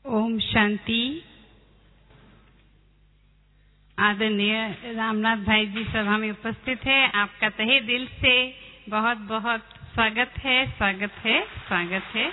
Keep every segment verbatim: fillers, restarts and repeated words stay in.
ओम शांति। आदरणीय रामनाथ भाई जी सभा में उपस्थित है, आपका तहे दिल से बहुत बहुत स्वागत है, स्वागत है, स्वागत है।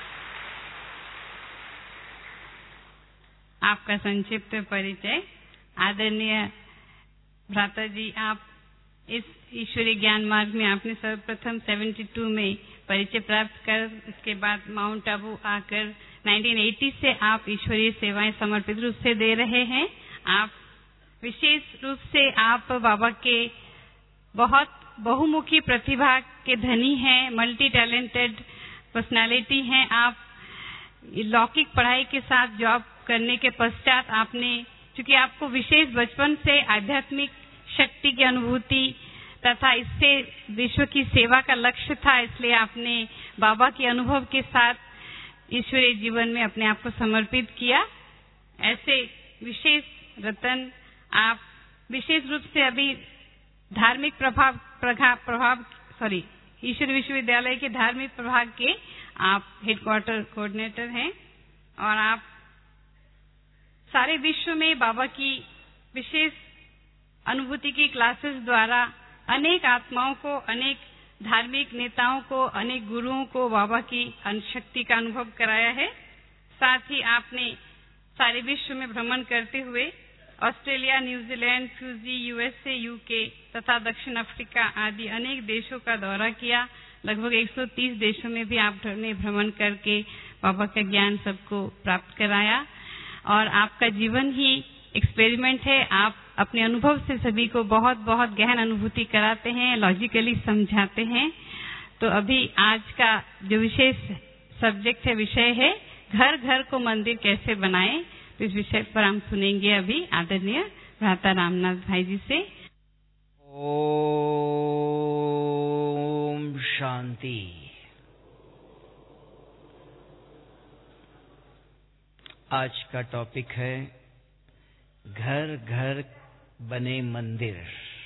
आपका संक्षिप्त परिचय। आदरणीय भ्राता जी, आप इस ईश्वरीय ज्ञान मार्ग में आपने सर्वप्रथम बहत्तर में परिचय प्राप्त कर, इसके बाद माउंट आबू आकर उन्नीस सौ अस्सी से आप ईश्वरीय सेवाएं समर्पित रूप से दे रहे हैं। आप विशेष रूप से आप बाबा के बहुत बहुमुखी प्रतिभा के धनी हैं, मल्टी टैलेंटेड पर्सनालिटी हैं। आप लौकिक पढ़ाई के साथ जॉब करने के पश्चात आपने, चूंकि आपको विशेष बचपन से आध्यात्मिक शक्ति की अनुभूति तथा इससे विश्व की सेवा का लक्ष्य था, इसलिए आपने बाबा के अनुभव के साथ ईश्वरीय जीवन में अपने आप को समर्पित किया। ऐसे विशेष रतन आप विशेष रूप से अभी धार्मिक प्रभाव प्रभाव प्रभाव सॉरी ईश्वर विश्वविद्यालय के धार्मिक प्रभाग के आप हेडक्वार्टर कोऑर्डिनेटर हैं और आप सारे विश्व में बाबा की विशेष अनुभूति की क्लासेस द्वारा अनेक आत्माओं को, अनेक धार्मिक नेताओं को, अनेक गुरुओं को बाबा की शक्ति का अनुभव कराया है। साथ ही आपने सारे विश्व में भ्रमण करते हुए Australia, New Zealand, Fiji, USA, UK तथा दक्षिण अफ्रीका आदि अनेक देशों का दौरा किया। लगभग एक सौ तीस देशों में भी आपने भ्रमण करके बाबा का ज्ञान सबको प्राप्त कराया और आपका जीवन ही एक्सपेरिमेंट है। आप अपने अनुभव से सभी को बहुत बहुत गहन अनुभूति कराते हैं, लॉजिकली समझाते हैं। तो अभी आज का जो विशेष सब्जेक्ट है, विषय है घर घर को मंदिर कैसे बनाएं। तो इस विषय पर हम सुनेंगे अभी आदरणीय भ्राता रामनाथ भाई जी से। ओम शांति। आज का टॉपिक है घर घर बने मंदिर।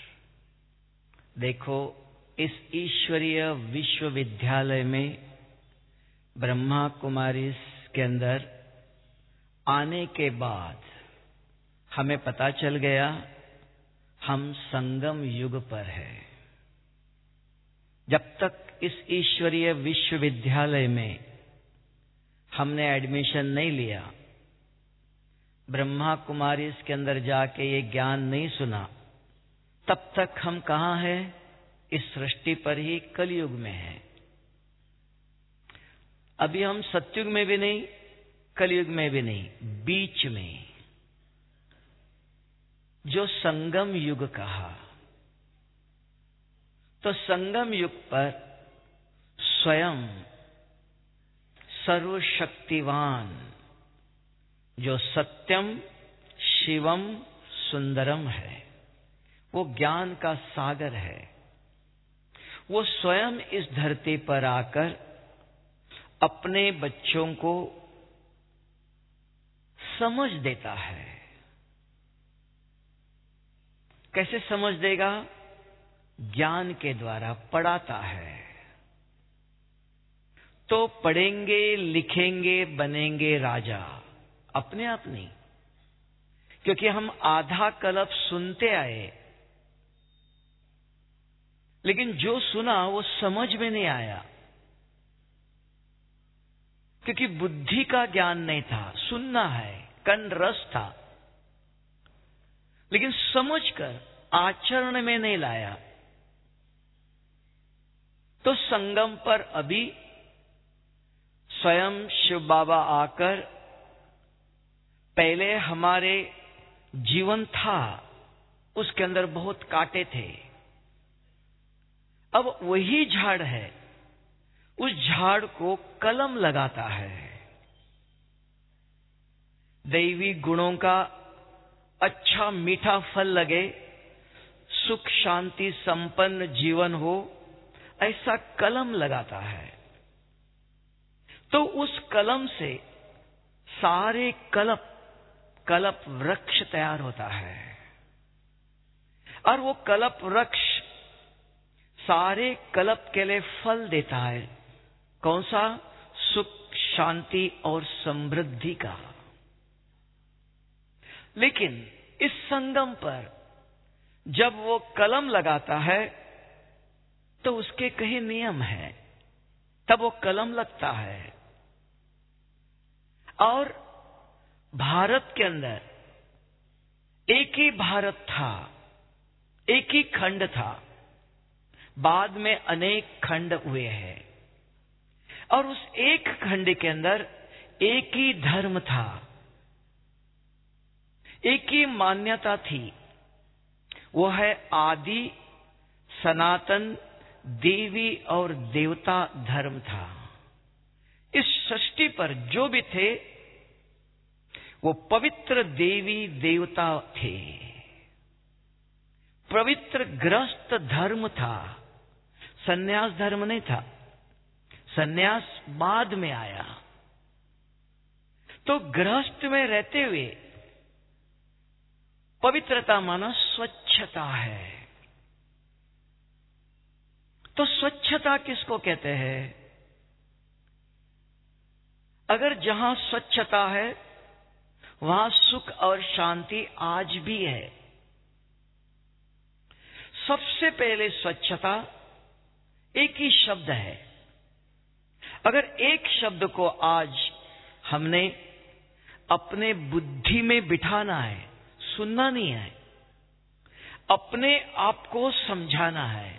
देखो, इस ईश्वरीय विश्वविद्यालय में ब्रह्मा कुमारी के अंदर आने के बाद हमें पता चल गया हम संगम युग पर हैं। जब तक इस ईश्वरीय विश्वविद्यालय में हमने एडमिशन नहीं लिया, ब्रह्मा कुमारी इसके अंदर जाके ये ज्ञान नहीं सुना, तब तक हम कहाँ हैं? इस सृष्टि पर ही कलयुग में हैं। अभी हम सतयुग में भी नहीं, कलयुग में भी नहीं, बीच में जो संगम युग कहा। तो संगम युग पर स्वयं सर्वशक्तिवान जो सत्यम शिवम सुंदरम है, वो ज्ञान का सागर है, वो स्वयं इस धरती पर आकर अपने बच्चों को समझ देता है। कैसे समझ देगा? ज्ञान के द्वारा पढ़ाता है। तो पढ़ेंगे, लिखेंगे, बनेंगे राजा, अपने आप नहीं, क्योंकि हम आधा कल्प सुनते आए, लेकिन जो सुना वो समझ में नहीं आया, क्योंकि बुद्धि का ज्ञान नहीं था। सुनना है, कन रस था, लेकिन समझकर आचरण में नहीं लाया। तो संगम पर अभी स्वयं शिव बाबा आकर, पहले हमारे जीवन था, उसके अंदर बहुत कांटे थे, अब वही झाड़ है, उस झाड़ को कलम लगाता है। दैवी गुणों का अच्छा मीठा फल लगे, सुख शांति संपन्न जीवन हो, ऐसा कलम लगाता है। तो उस कलम से सारे कल्प कल्प वृक्ष तैयार होता है, और वो कल्प वृक्ष सारे कल्प के लिए फल देता है। कौन सा? सुख शांति और समृद्धि का। लेकिन इस संगम पर जब वो कलम लगाता है तो उसके कई नियम हैं, तब वो कलम लगता है। और भारत के अंदर एक ही भारत था, एक ही खंड था, बाद में अनेक खंड हुए हैं, और उस एक खंड के अंदर एक ही धर्म था, एक ही मान्यता थी। वो है आदि सनातन देवी और देवता धर्म था। इस सृष्टि पर जो भी थे वो पवित्र देवी देवता थे। पवित्र गृहस्थ धर्म था, सन्यास धर्म नहीं था। सन्यास बाद में आया। तो गृहस्थ में रहते हुए पवित्रता माना स्वच्छता है। तो स्वच्छता किसको कहते हैं? अगर जहां स्वच्छता है वहां सुख और शांति आज भी है। सबसे पहले स्वच्छता एक ही शब्द है। अगर एक शब्द को आज हमने अपने बुद्धि में बिठाना है, सुनना नहीं है, अपने आप को समझाना है,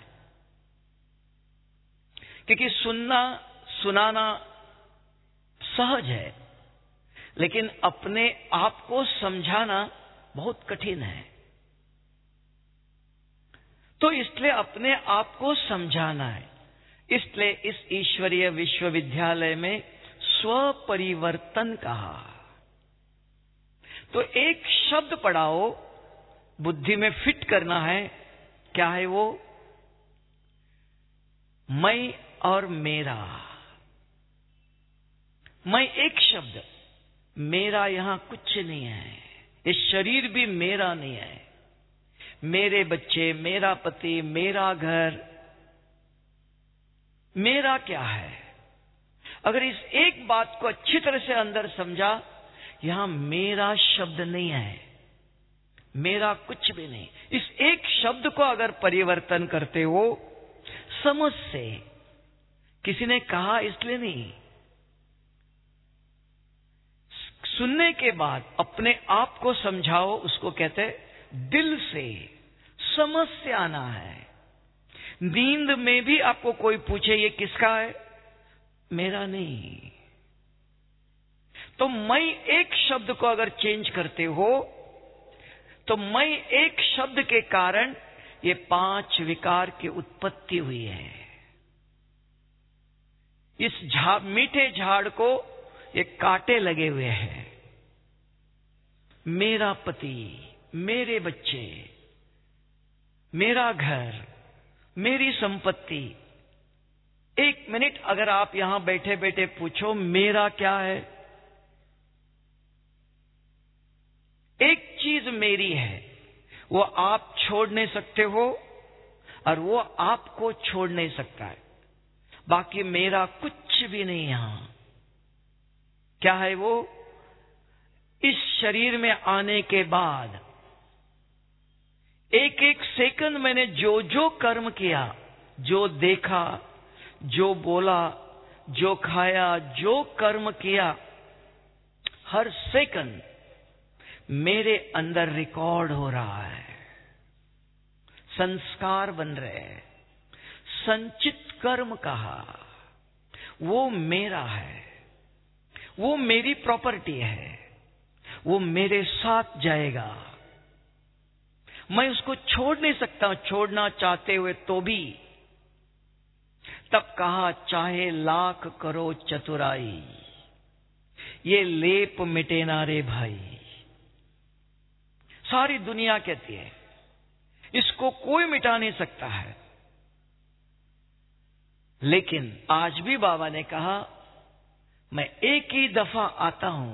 क्योंकि सुनना सुनाना सहज है, लेकिन अपने आप को समझाना बहुत कठिन है। तो इसलिए अपने आप को समझाना है। इसलिए इस ईश्वरीय विश्वविद्यालय में स्वपरिवर्तन कहा। तो एक शब्द पढ़ाओ, बुद्धि में फिट करना है। क्या है वो? मैं और मेरा। मैं एक शब्द, मेरा यहां कुछ नहीं है। ये शरीर भी मेरा नहीं है। मेरे बच्चे, मेरा पति, मेरा घर, मेरा क्या है? अगर इस एक बात को अच्छी तरह से अंदर समझा, यहां मेरा शब्द नहीं है, मेरा कुछ भी नहीं। इस एक शब्द को अगर परिवर्तन करते हो समझ से, किसी ने कहा इसलिए नहीं, सुनने के बाद अपने आप को समझाओ, उसको कहते हैं दिल से समझ से आना है। नींद में भी आपको कोई पूछे ये किसका है, मेरा नहीं। तो मैं एक शब्द को अगर चेंज करते हो तो मैं एक शब्द के कारण ये पांच विकार की उत्पत्ति हुई है। इस झाड़, मीठे झाड़ को ये कांटे लगे हुए हैं। मेरा पति, मेरे बच्चे, मेरा घर, मेरी संपत्ति। एक मिनट अगर आप यहां बैठे बैठे पूछो मेरा क्या है, एक चीज मेरी है, वो आप छोड़ नहीं सकते हो और वो आपको छोड़ नहीं सकता है। बाकी मेरा कुछ भी नहीं यहां। क्या है वो? इस शरीर में आने के बाद एक एक सेकंड मैंने जो जो कर्म किया, जो देखा, जो बोला, जो खाया, जो कर्म किया, हर सेकंड मेरे अंदर रिकॉर्ड हो रहा है। संस्कार बन रहे हैं। संचित कर्म कहा, वो मेरा है, वो मेरी प्रॉपर्टी है, वो मेरे साथ जाएगा। मैं उसको छोड़ नहीं सकता, छोड़ना चाहते हुए तो भी। तब कहा चाहे लाख करो चतुराई, ये लेप मिटे ना रे भाई। सारी दुनिया कहती है इसको कोई मिटा नहीं सकता है, लेकिन आज भी बाबा ने कहा मैं एक ही दफा आता हूं।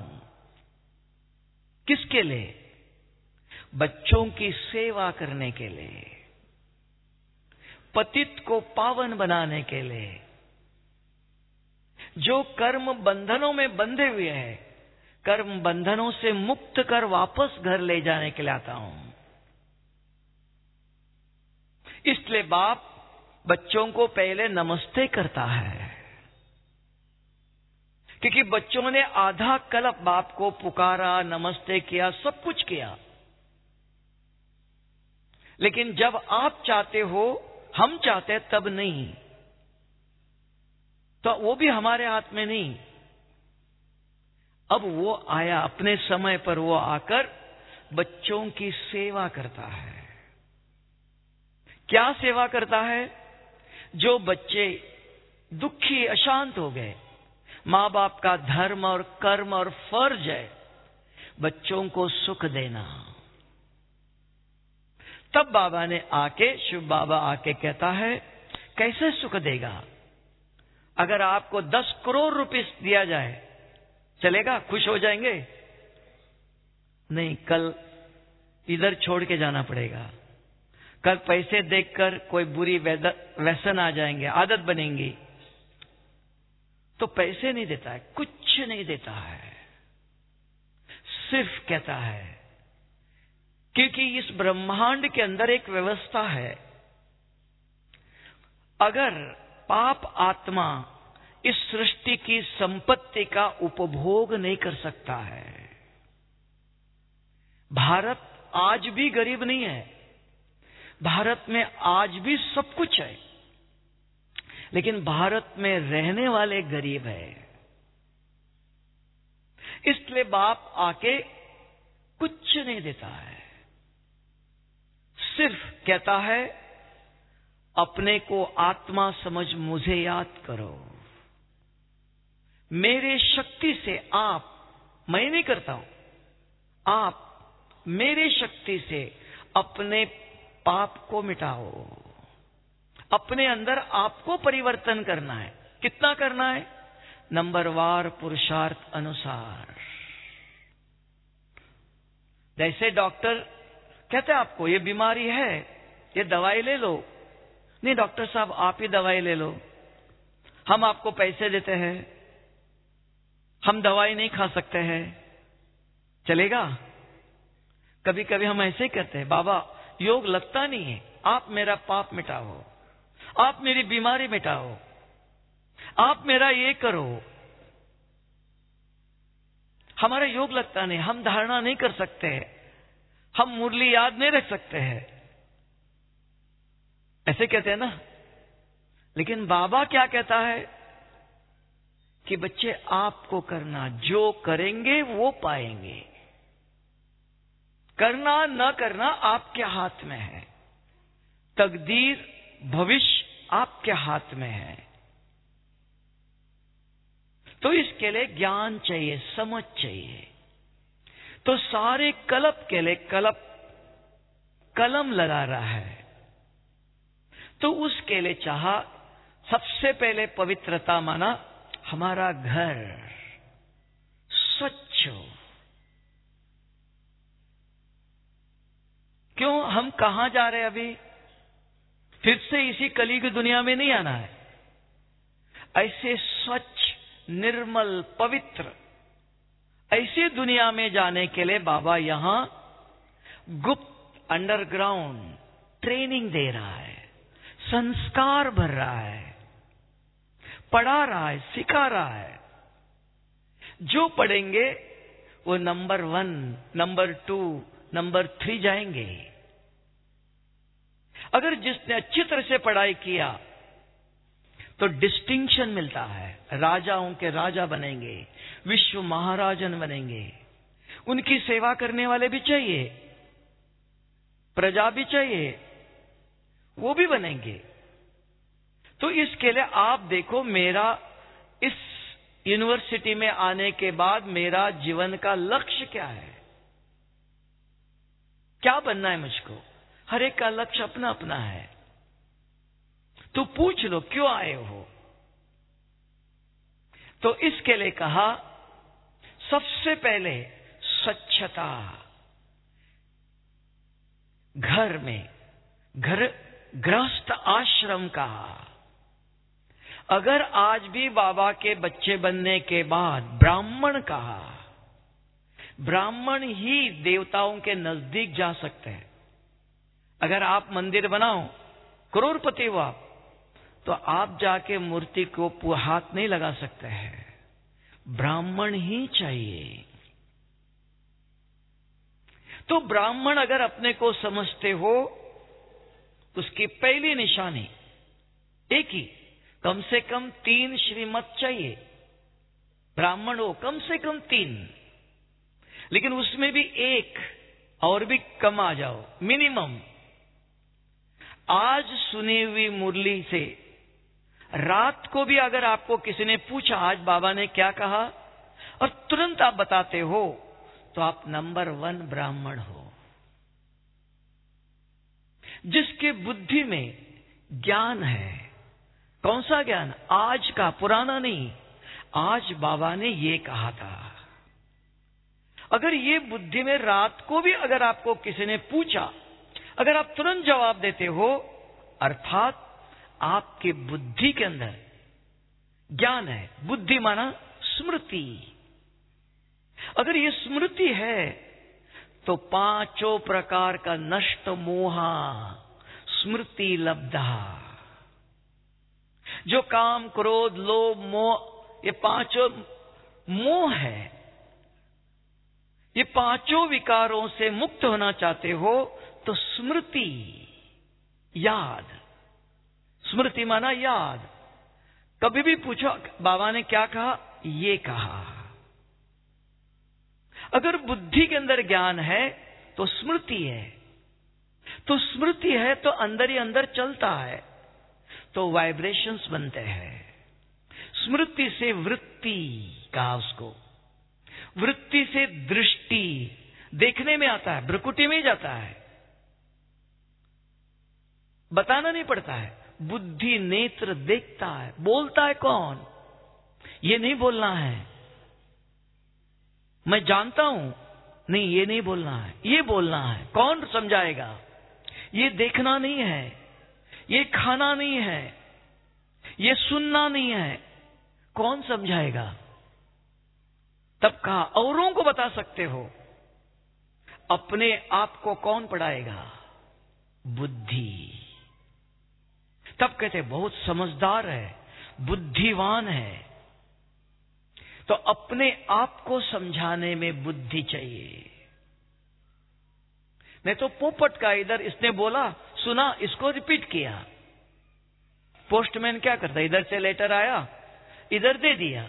किसके लिए? बच्चों की सेवा करने के लिए, पतित को पावन बनाने के लिए। जो कर्म बंधनों में बंधे हुए हैं, कर्म बंधनों से मुक्त कर वापस घर ले जाने के लिए आता हूं। इसलिए बाप बच्चों को पहले नमस्ते करता है, क्योंकि बच्चों ने आधा कल्प बाप को पुकारा, नमस्ते किया, सब कुछ किया। लेकिन जब आप चाहते हो, हम चाहते तब नहीं, तो वो भी हमारे हाथ में नहीं। अब वो आया अपने समय पर, वो आकर बच्चों की सेवा करता है। क्या सेवा करता है? जो बच्चे दुखी अशांत हो गए, माँ बाप का धर्म और कर्म और फर्ज है बच्चों को सुख देना। तब बाबा ने आके, शिव बाबा आके कहता है, कैसे सुख देगा? अगर आपको दस करोड़ रुपए दिया जाए, चलेगा? खुश हो जाएंगे? नहीं, कल इधर छोड़ के जाना पड़ेगा। कल पैसे देखकर कोई बुरी व्यसन आ जाएंगे, आदत बनेंगी, तो पैसे नहीं देता है, कुछ नहीं देता है। सिर्फ कहता है, क्योंकि इस ब्रह्मांड के अंदर एक व्यवस्था है। अगर पाप आत्मा इस सृष्टि की संपत्ति का उपभोग नहीं कर सकता है। भारत आज भी गरीब नहीं है, भारत में आज भी सब कुछ है, लेकिन भारत में रहने वाले गरीब है। इसलिए बाप आके कुछ नहीं देता है, सिर्फ कहता है, अपने को आत्मा समझ मुझे याद करो। मेरे शक्ति से आप, मैं नहीं करता हूं, आप मेरे शक्ति से अपने पाप को मिटाओ। अपने अंदर आपको परिवर्तन करना है। कितना करना है? नंबरवार पुरुषार्थ अनुसार। जैसे डॉक्टर कहते हैं आपको ये बीमारी है, ये दवाई ले लो। नहीं डॉक्टर साहब, आप ही दवाई ले लो, हम आपको पैसे देते हैं, हम दवाई नहीं खा सकते हैं, चलेगा? कभी कभी हम ऐसे ही कहते हैं, बाबा योग लगता नहीं है, आप मेरा पाप मिटाओ, आप मेरी बीमारी मिटाओ, आप मेरा ये करो। हमारा योग लगता नहीं, हम धारणा नहीं कर सकते, हम मुरली याद नहीं रख सकते हैं, ऐसे कहते हैं ना। लेकिन बाबा क्या कहता है कि बच्चे आपको करना, जो करेंगे वो पाएंगे। करना न करना आपके हाथ में है, तकदीर भविष्य आपके हाथ में है। तो इसके लिए ज्ञान चाहिए, समझ चाहिए। तो सारे कल्प के लिए कल्प कलम लगा रहा है, तो उसके लिए चाहा सबसे पहले पवित्रता माना हमारा घर स्वच्छ हो। क्यों? हम कहां जा रहे हैं अभी? फिर से इसी कली की दुनिया में नहीं आना है। ऐसे स्वच्छ, निर्मल, पवित्र ऐसी दुनिया में जाने के लिए बाबा यहां गुप्त अंडरग्राउंड ट्रेनिंग दे रहा है, संस्कार भर रहा है, पढ़ा रहा है, सिखा रहा है। जो पढ़ेंगे वो number one, number two, number three जाएंगे। अगर जिसने अच्छी तरह से पढ़ाई किया तो डिस्टिंक्शन मिलता है, राजाओं के राजा बनेंगे, विश्व महाराजन बनेंगे। उनकी सेवा करने वाले भी चाहिए, प्रजा भी चाहिए, वो भी बनेंगे। तो इसके लिए आप देखो, मेरा इस यूनिवर्सिटी में आने के बाद मेरा जीवन का लक्ष्य क्या है, क्या बनना है मुझको? हर एक का लक्ष्य अपना अपना है। तो पूछ लो क्यों आए हो। तो इसके लिए कहा सबसे पहले स्वच्छता। घर में, घर गृहस्थ आश्रम का। अगर आज भी बाबा के बच्चे बनने के बाद ब्राह्मण कहा, ब्राह्मण ही देवताओं के नजदीक जा सकते हैं। अगर आप मंदिर बनाओ, करोड़पति हो आप, तो आप जाके मूर्ति को हाथ नहीं लगा सकते हैं, ब्राह्मण ही चाहिए। तो ब्राह्मण अगर अपने को समझते हो, उसकी पहली निशानी एक ही, कम से कम तीन श्रीमत चाहिए। ब्राह्मण हो कम से कम तीन, लेकिन उसमें भी एक और भी कम आ जाओ, मिनिमम। आज सुनी हुई मुरली से रात को भी अगर आपको किसी ने पूछा आज बाबा ने क्या कहा, और तुरंत आप बताते हो, तो आप नंबर वन ब्राह्मण हो। जिसके बुद्धि में ज्ञान है, कौन सा ज्ञान? आज का, पुराना नहीं। आज बाबा ने ये कहा था। अगर ये बुद्धि में रात को भी अगर आपको किसी ने पूछा, अगर आप तुरंत जवाब देते हो, अर्थात आपके बुद्धि के अंदर ज्ञान है। बुद्धि माना स्मृति। अगर ये स्मृति है तो पांचों प्रकार का नष्ट मोहा स्मृति लब्धा। जो काम, क्रोध, लोभ, मोह, ये पांचों मोह है। ये पांचों विकारों से मुक्त होना चाहते हो तो स्मृति, याद। स्मृति माना याद। कभी भी पूछो बाबा ने क्या कहा, ये कहा। अगर बुद्धि के अंदर ज्ञान है तो स्मृति है, तो स्मृति है तो अंदर ही अंदर चलता है, तो वाइब्रेशंस बनते हैं। स्मृति से वृत्ति कहा उसको, वृत्ति से दृष्टि, देखने में आता है, भ्रुकुटी में ही जाता है, बताना नहीं पड़ता है। बुद्धि नेत्र देखता है। बोलता है कौन? ये नहीं बोलना है मैं जानता हूं, नहीं ये नहीं बोलना है, ये बोलना है। कौन समझाएगा? ये देखना नहीं है, ये खाना नहीं है, ये सुनना नहीं है, कौन समझाएगा? तब कहा औरों को बता सकते हो, अपने आप को कौन पढ़ाएगा? बुद्धि। तब कहते बहुत समझदार है, बुद्धिवान है। तो अपने आप को समझाने में बुद्धि चाहिए। नहीं तो पोपट का इधर इसने बोला, सुना, इसको रिपीट किया। पोस्टमैन क्या करता? इधर से लेटर आया, इधर दे दिया।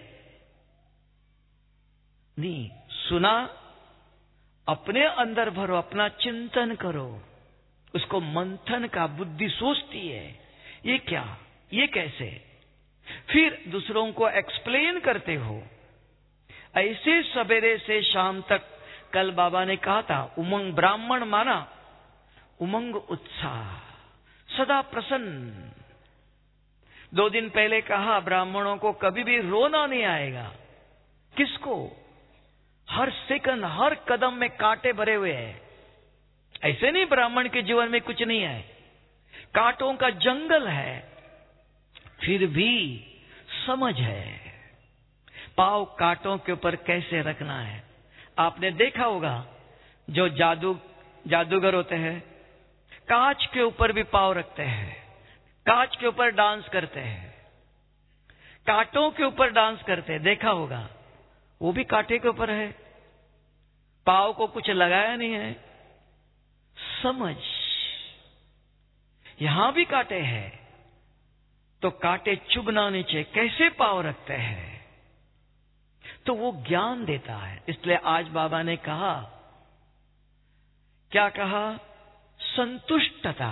नहीं, सुना, अपने अंदर भरो, अपना चिंतन करो, उसको मंथन का। बुद्धि सोचती है ये क्या, ये कैसे, फिर दूसरों को एक्सप्लेन करते हो। ऐसे सवेरे से शाम तक, कल बाबा ने कहा था उमंग, ब्राह्मण माना उमंग, उत्साह, सदा प्रसन्न। दो दिन पहले कहा ब्राह्मणों को कभी भी रोना नहीं आएगा। किसको? हर सेकंड, हर कदम में कांटे भरे हुए हैं। ऐसे नहीं ब्राह्मण के जीवन में कुछ नहीं है, कांटों का जंगल है, फिर भी समझ है। पांव कांटों के ऊपर कैसे रखना है। आपने देखा होगा जो जादू जादूगर होते हैं, कांच के ऊपर भी पांव रखते हैं, कांच के ऊपर डांस करते हैं, कांटों के ऊपर डांस करते हैं, देखा होगा। वो भी कांटे के ऊपर है, पांव को कुछ लगाया नहीं है। समझ, यहां भी कांटे हैं तो कांटे चुभना नहीं चाहिए। कैसे पांव रखते हैं, तो वो ज्ञान देता है। इसलिए आज बाबा ने कहा, क्या कहा? संतुष्टता।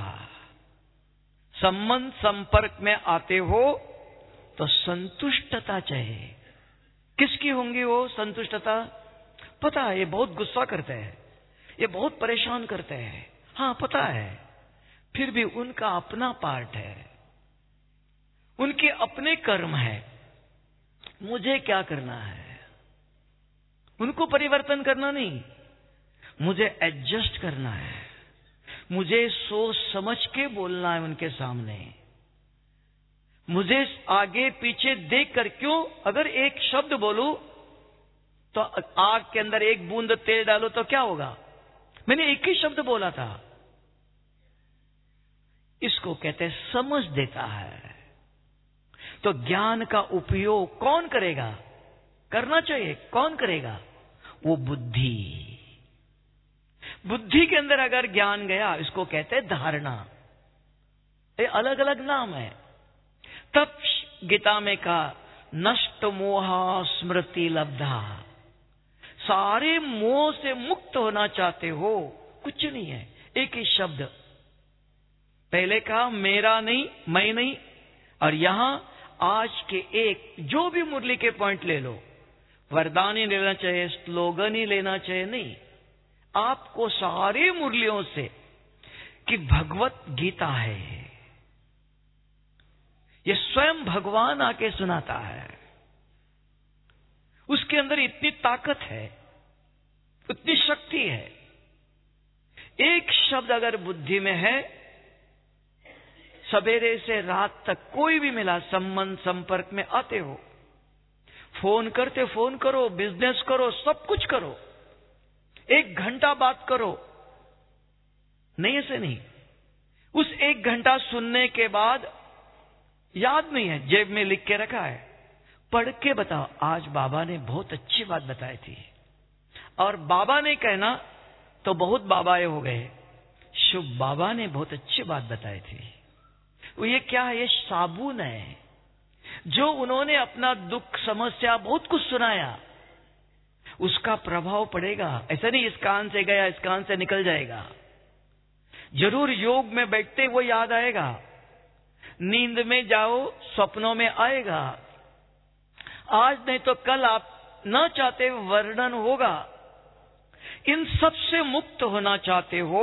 संबंध संपर्क में आते हो तो संतुष्टता चाहिए। किसकी होंगी वो संतुष्टता? पता है ये बहुत गुस्सा करते हैं, ये बहुत परेशान करते हैं, हाँ पता है, फिर भी उनका अपना पार्ट है, उनके अपने कर्म है। मुझे क्या करना है? उनको परिवर्तन करना नहीं, मुझे एडजस्ट करना है। मुझे सोच समझ के बोलना है उनके सामने। मुझे आगे पीछे देख कर, क्यों? अगर एक शब्द बोलूं तो आग के अंदर एक बूंद तेल डालो तो क्या होगा? मैंने एक ही शब्द बोला था। इसको कहते हैं समझ देता है। तो ज्ञान का उपयोग कौन करेगा? करना चाहिए। कौन करेगा? वो बुद्धि। बुद्धि के अंदर अगर ज्ञान गया, इसको कहते हैं धारणा। ये अलग अलग नाम है। तब गीता में कहा नष्ट मोहा स्मृति लब्धा। सारे मोह से मुक्त होना चाहते हो? कुछ नहीं है, एक ही शब्द। पहले कहा मेरा नहीं, मैं नहीं, और यहां आज के एक जो भी मुरली के पॉइंट ले लो, वरदान ही लेना चाहिए, स्लोगन ही लेना चाहिए, नहीं। आपको सारी मुरलियों से कि भगवत गीता है, ये स्वयं भगवान आके सुनाता है। उसके अंदर इतनी ताकत है, इतनी शक्ति है। एक शब्द अगर बुद्धि में है, सवेरे से रात तक कोई भी मिला, संबंध संपर्क में आते हो, फोन करते फोन करो, बिजनेस करो, सब कुछ करो, एक घंटा बात करो, नहीं ऐसे नहीं। उस एक घंटा सुनने के बाद याद नहीं है, जेब में लिख के रखा है, पढ़ के बताओ आज बाबा ने बहुत अच्छी बात बताई थी। और बाबा ने कहना तो बहुत बाबाए हो गए, शुभ बाबा ने बहुत अच्छी बात बताई थी। वो ये क्या है? ये साबुन है जो उन्होंने अपना दुख समस्या बहुत कुछ सुनाया, उसका प्रभाव पड़ेगा। ऐसा नहीं इस कान से गया इस कान से निकल जाएगा। जरूर योग में बैठते वो याद आएगा, नींद में जाओ स्वप्नों में आएगा, आज नहीं तो कल आप न चाहते वर्णन होगा। इन सब से मुक्त होना चाहते हो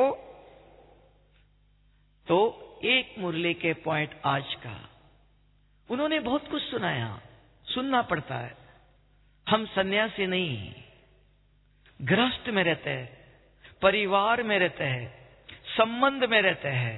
तो एक मुरली के पॉइंट आज का, उन्होंने बहुत कुछ सुनाया, सुनना पड़ता है। हम सन्यासी नहीं, गृहस्थ में रहते हैं, परिवार में रहते हैं, संबंध में रहते हैं,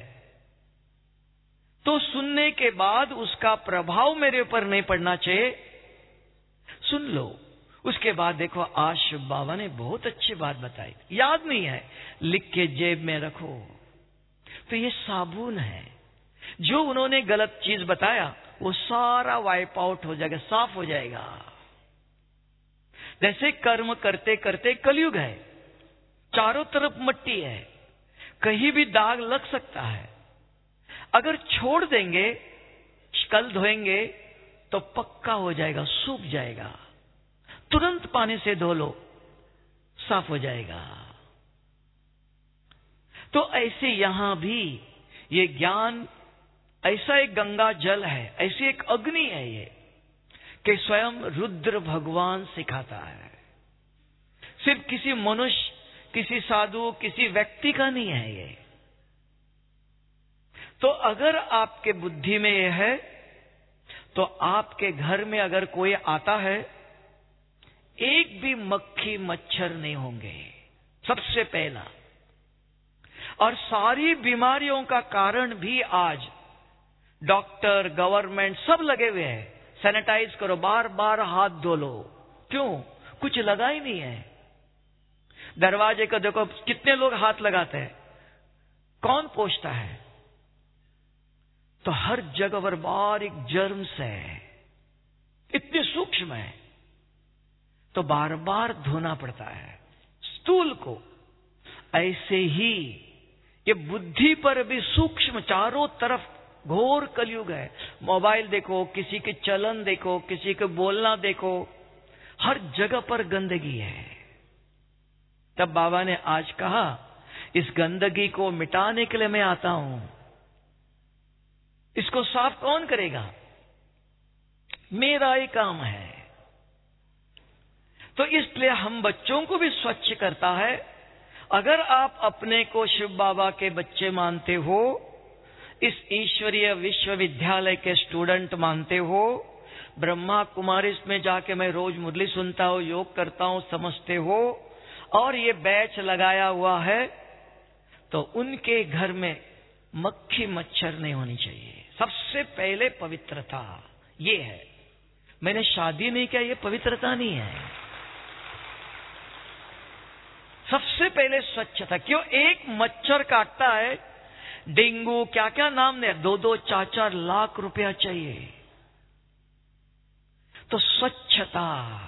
तो सुनने के बाद उसका प्रभाव मेरे ऊपर नहीं पड़ना चाहिए। सुन लो, उसके बाद देखो आज शिव बाबा ने बहुत अच्छी बात बताई, याद नहीं है, लिख के जेब में रखो। तो ये साबुन है, जो उन्होंने गलत चीज बताया वो सारा वाइप आउट हो जाएगा, साफ हो जाएगा। जैसे कर्म करते करते कलयुग है, चारों तरफ मिट्टी है, कहीं भी दाग लग सकता है। अगर छोड़ देंगे, कल धोएंगे तो पक्का हो जाएगा, सूख जाएगा। तुरंत पानी से धो लो, साफ हो जाएगा। तो ऐसे यहां भी ये ज्ञान ऐसा एक गंगा जल है, ऐसी एक अग्नि है ये, कि स्वयं रुद्र भगवान सिखाता है। सिर्फ किसी मनुष्य, किसी साधु, किसी व्यक्ति का नहीं है ये। तो अगर आपके बुद्धि में ये है, तो आपके घर में अगर कोई आता है, एक भी मक्खी मच्छर नहीं होंगे, सबसे पहला। और सारी बीमारियों का कारण भी आज डॉक्टर, गवर्नमेंट सब लगे हुए हैं, सैनिटाइज करो, बार बार हाथ धो लो। क्यों? कुछ लगा ही नहीं है। दरवाजे को देखो कितने लोग हाथ लगाते हैं, कौन पोंछता है? तो हर जगह पर बारीक जर्म्स है, इतने सूक्ष्म है, तो बार बार धोना पड़ता है स्थूल को। ऐसे ही ये बुद्धि पर भी सूक्ष्म, चारों तरफ घोर कलयुग है। मोबाइल देखो, किसी के चलन देखो, किसी के बोलना देखो, हर जगह पर गंदगी है। तब बाबा ने आज कहा, इस गंदगी को मिटाने के लिए मैं आता हूं। इसको साफ कौन करेगा? मेरा ही काम है। तो इसलिए हम बच्चों को भी स्वच्छ करता है। अगर आप अपने को शिव बाबा के बच्चे मानते हो, इस ईश्वरीय विश्वविद्यालय के स्टूडेंट मानते हो, ब्रह्मा कुमारी में जाके मैं रोज मुरली सुनता हूं, योग करता हूं, समझते हो, और ये बैच लगाया हुआ है, तो उनके घर में मक्खी मच्छर नहीं होनी चाहिए। सबसे पहले पवित्रता ये है। मैंने शादी नहीं किया, ये पवित्रता नहीं है। सबसे पहले स्वच्छता। क्यों? एक मच्छर काटता है, डेंगू क्या क्या नाम ने, दो दो चार चार लाख रुपया चाहिए। तो स्वच्छता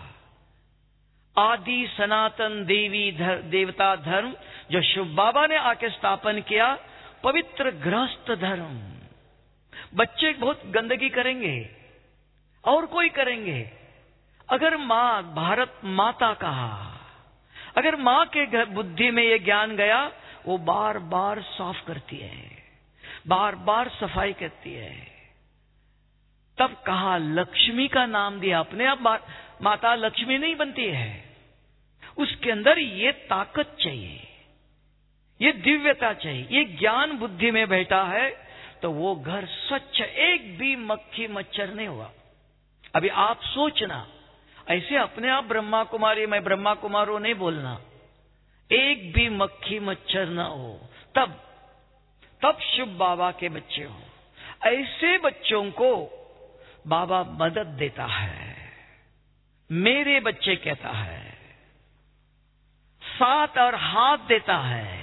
आदि सनातन देवी धर, देवता धर्म जो शिव बाबा ने आके स्थापन किया, पवित्र गृहस्थ धर्म। बच्चे बहुत गंदगी करेंगे और कोई करेंगे। अगर मां, भारत माता कहा, अगर मां के घर बुद्धि में ये ज्ञान गया, वो बार बार साफ करती है, बार बार सफाई करती है। तब कहा लक्ष्मी का नाम दिया। अपने आप माता लक्ष्मी नहीं बनती है, उसके अंदर ये ताकत चाहिए, ये दिव्यता चाहिए, ये ज्ञान बुद्धि में बैठा है तो वो घर स्वच्छ, एक भी मक्खी मच्छर नहीं हुआ। अभी आप सोचना, ऐसे अपने आप ब्रह्मा कुमारी, मैं ब्रह्मा कुमारों नहीं बोलना, एक भी मक्खी मच्छर ना हो, तब तब शिव बाबा के बच्चे हो। ऐसे बच्चों को बाबा मदद देता है, मेरे बच्चे कहता है, साथ और हाथ देता है।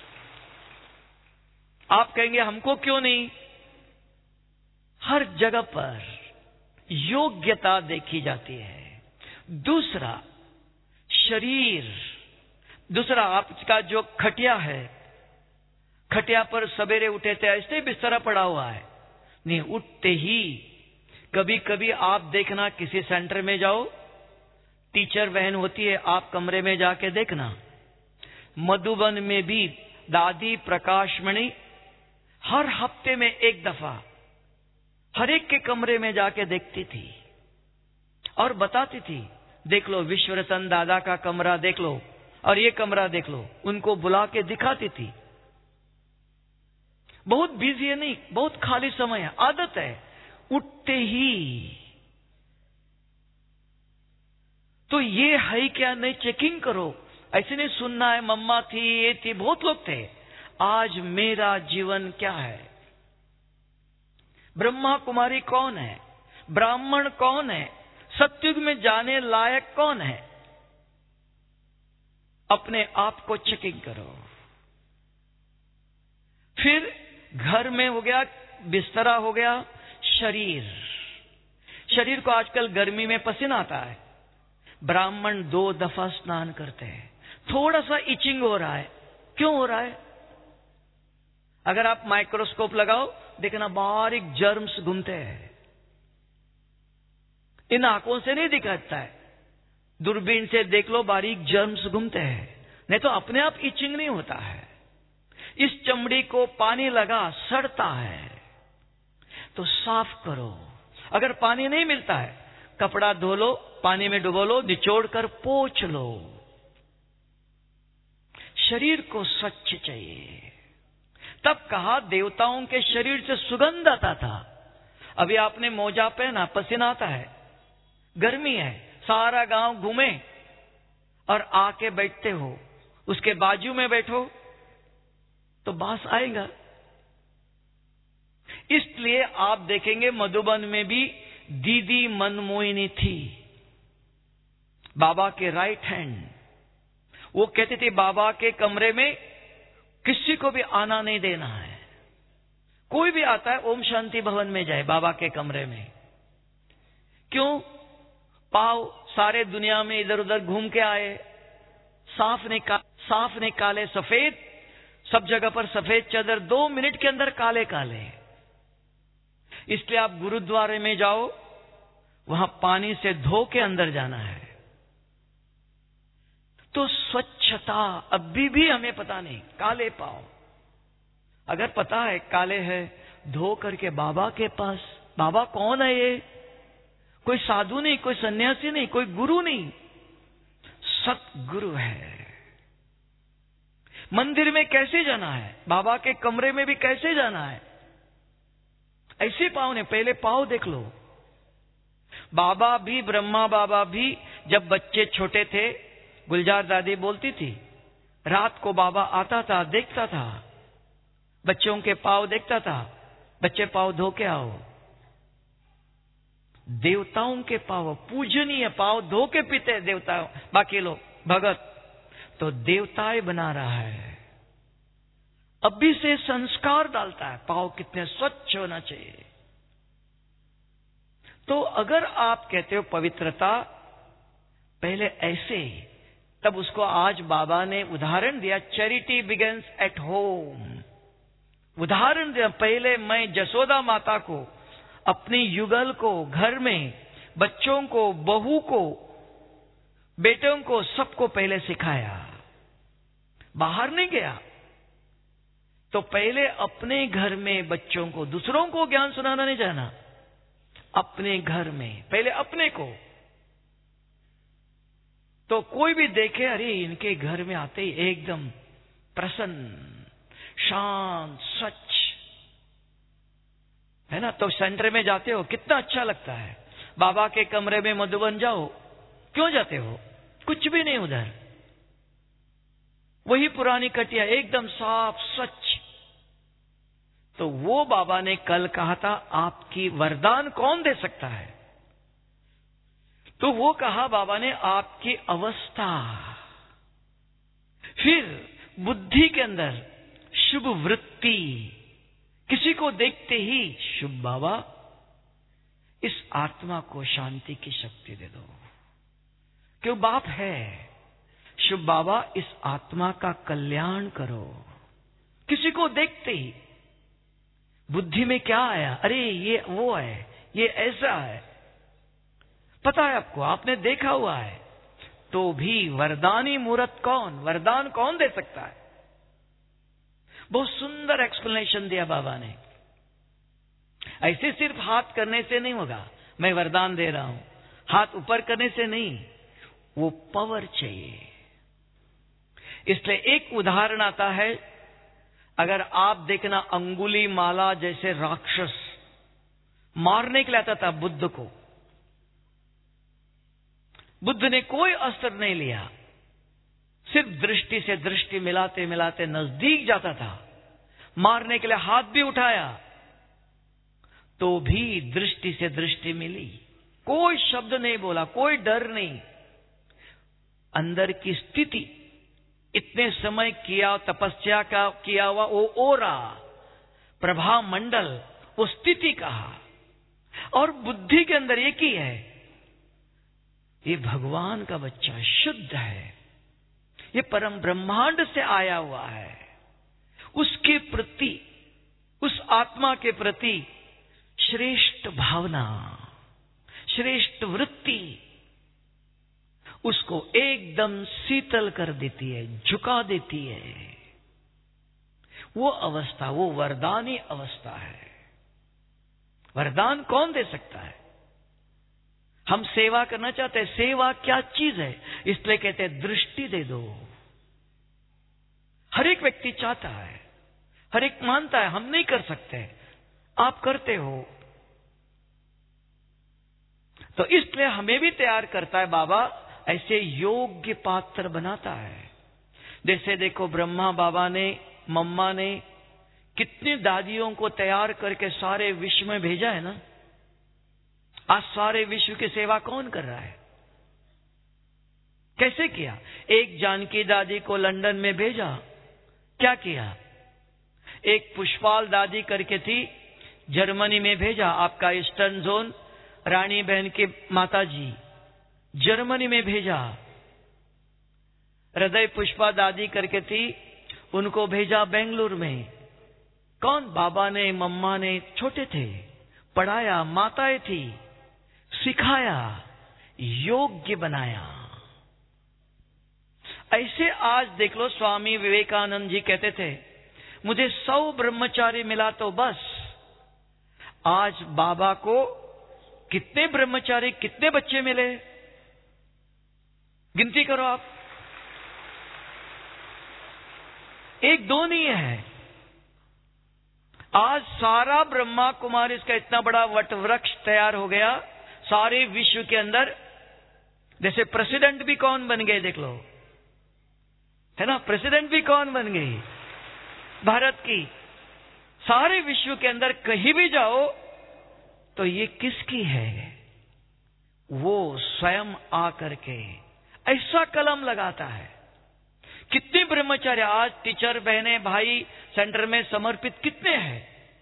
आप कहेंगे हमको क्यों नहीं? हर जगह पर योग्यता देखी जाती है। दूसरा शरीर, दूसरा आपका जो खटिया है, खटिया पर सवेरे उठे थे ऐसे बिस्तरा पड़ा हुआ है, नहीं उठते ही कभी कभी आप देखना, किसी सेंटर में जाओ, टीचर बहन होती है, आप कमरे में जाके देखना। मधुबन में भी दादी प्रकाशमणि हर हफ्ते में एक दफा हर एक के कमरे में जाके देखती थी और बताती थी, देख लो विश्वरतन दादा का कमरा देख लो और ये कमरा देख लो। उनको बुला के दिखाती थी। बहुत बिजी है नहीं, बहुत खाली समय है, आदत है, उठते ही। तो ये है क्या नहीं, चेकिंग करो। ऐसे नहीं सुनना है मम्मा थी, ये थी, बहुत लोग थे। आज मेरा जीवन क्या है? ब्रह्मा कुमारी कौन है? ब्राह्मण कौन है? सत्युग में जाने लायक कौन है? अपने आप को चेकिंग करो। फिर घर में हो गया, बिस्तरा हो गया, शरीर। शरीर को आजकल गर्मी में पसीना आता है, ब्राह्मण दो दफा स्नान करते हैं। थोड़ा सा इचिंग हो रहा है, क्यों हो रहा है? अगर आप माइक्रोस्कोप लगाओ, देखना बारीक जर्म्स घूमते हैं। इन आंखों से नहीं दिखता है, दूरबीन से देख लो, बारीक जर्म्स घूमते हैं, नहीं तो अपने आप इचिंग नहीं होता है। इस चमड़ी को पानी लगा, सड़ता है, तो साफ करो। अगर पानी नहीं मिलता है, कपड़ा धो लो, पानी में डुबो लो, निचोड़ कर पोंछ लो। शरीर को स्वच्छ चाहिए। तब कहा देवताओं के शरीर से सुगंध आता था। अभी आपने मोजा पहना, पसीना आता है, गर्मी है, सारा गांव घूमे और आके बैठते हो, उसके बाजू में बैठो तो बास आएगा। इसलिए आप देखेंगे मधुबन में भी दीदी मनमोहिनी थी, बाबा के राइट हैंड। वो कहती थी बाबा के कमरे में किसी को भी आना नहीं देना है। कोई भी आता है ओम शांति भवन में जाए, बाबा के कमरे में। क्यों? पाव सारे दुनिया में इधर उधर घूम के आए, साफ निकाल साफ निकाले, सफेद, सब जगह पर सफेद चादर, दो मिनट के अंदर काले काले। इसलिए आप गुरुद्वारे में जाओ, वहां पानी से धो के अंदर जाना है। तो स्वच्छता अभी भी हमें पता नहीं, काले पांव। अगर पता है काले है, धो करके बाबा के पास। बाबा कौन है? ये कोई साधु नहीं, कोई सन्यासी नहीं, कोई गुरु नहीं, सतगुरु है। मंदिर में कैसे जाना है, बाबा के कमरे में भी कैसे जाना है, ऐसे पांव ने। पहले पांव देख लो। बाबा भी, ब्रह्मा बाबा भी जब बच्चे छोटे थे, गुलजार दादी बोलती थी, रात को बाबा आता था, देखता था, बच्चों के पांव देखता था, बच्चे पांव धो के आओ। देवताओं के पांव, पूजनीय पांव धो के पीते देवताओं, बाकी लोग भगत। तो देवताएं बना रहा है, अभी से संस्कार डालता है, पाव कितने स्वच्छ होना चाहिए। तो अगर आप कहते हो पवित्रता पहले ऐसे, तब उसको आज बाबा ने उदाहरण दिया, चैरिटी बिगिंस एट होम। उदाहरण दिया, पहले मैं जसोदा माता को, अपनी युगल को, घर में बच्चों को, बहू को, बेटों को, सबको पहले सिखाया, बाहर नहीं गया। तो पहले अपने घर में बच्चों को, दूसरों को ज्ञान सुनाना नहीं जाना, अपने घर में पहले अपने को। तो कोई भी देखे, अरे इनके घर में आते ही एकदम प्रसन्न, शांत, स्वच्छ है ना। तो सेंटर में जाते हो, कितना अच्छा लगता है। बाबा के कमरे में मधुबन जाओ, क्यों जाते हो? कुछ भी नहीं उधर, वही पुरानी कटिया एकदम साफ स्वच्छ। तो वो बाबा ने कल कहा था, आपकी वरदान कौन दे सकता है? तो वो कहा बाबा ने, आपकी अवस्था, फिर बुद्धि के अंदर शुभ वृत्ति, किसी को देखते ही शुभ बाबा, इस आत्मा को शांति की शक्ति दे दो, क्यों बाप है। शुभ बाबा, इस आत्मा का कल्याण करो। किसी को देखते ही बुद्धि में क्या आया? अरे ये वो है, ये ऐसा है, पता है आपको, आपने देखा हुआ है। तो भी वरदानी मूर्त कौन, वरदान कौन दे सकता है? बहुत सुंदर एक्सप्लेनेशन दिया बाबा ने। ऐसे सिर्फ हाथ करने से नहीं होगा, मैं वरदान दे रहा हूं, हाथ ऊपर करने से नहीं, वो पावर चाहिए। इसलिए एक उदाहरण आता है, अगर आप देखना, अंगुली माला जैसे राक्षस मारने के लिए आता था बुद्ध को, बुद्ध ने कोई अस्त्र नहीं लिया, सिर्फ दृष्टि से दृष्टि मिलाते मिलाते नजदीक जाता था, मारने के लिए हाथ भी उठाया, तो भी दृष्टि से दृष्टि मिली, कोई शब्द नहीं बोला, कोई डर नहीं। अंदर की स्थिति, इतने समय किया तपस्या का किया हुआ वो ओरा, प्रभा मंडल, वो स्थिति कहा। और बुद्धि के अंदर एक ही है, ये भगवान का बच्चा शुद्ध है, ये परम ब्रह्मांड से आया हुआ है। उसके प्रति, उस आत्मा के प्रति श्रेष्ठ भावना, श्रेष्ठ वृत्ति उसको एकदम शीतल कर देती है, झुका देती है। वो अवस्था, वो वरदानी अवस्था है। वरदान कौन दे सकता है? हम सेवा करना चाहते हैं, सेवा क्या चीज है? इसलिए कहते हैं दृष्टि दे दो। हर एक व्यक्ति चाहता है, हर एक मानता है हम नहीं कर सकते, आप करते हो। तो इसलिए हमें भी तैयार करता है बाबा, ऐसे योग्य पात्र बनाता है। जैसे देखो, ब्रह्मा बाबा ने, मम्मा ने कितनी दादियों को तैयार करके सारे विश्व में भेजा है ना। आज सारे विश्व की सेवा कौन कर रहा है? कैसे किया? एक जानकी दादी को लंदन में भेजा, क्या किया? एक पुष्पाल दादी करके थी, जर्मनी में भेजा। आपका ईस्टर्न जोन, रानी बहन की माता जी, जर्मनी में भेजा। हृदय पुष्पा दादी करके थी, उनको भेजा बेंगलुरु में। कौन? बाबा ने, मम्मा ने, छोटे थे, पढ़ाया, माताएं थी, सिखाया, योग्य बनाया। ऐसे आज देख लो, स्वामी विवेकानंद जी कहते थे, मुझे सौ ब्रह्मचारी मिला तो बस। आज बाबा को कितने ब्रह्मचारी, कितने बच्चे मिले? गिनती करो आप, एक दो नहीं है। आज सारा ब्रह्मा कुमारी, इसका इतना बड़ा वट वृक्ष तैयार हो गया सारे विश्व के अंदर। जैसे प्रेसिडेंट भी कौन बन गए देख लो, है ना? प्रेसिडेंट भी कौन बन गई? भारत की। सारे विश्व के अंदर कहीं भी जाओ तो ये किसकी है? वो स्वयं आकर के ऐसा कलम लगाता है, कितने ब्रह्मचार्य आज टीचर बहने भाई सेंटर में समर्पित कितने हैं?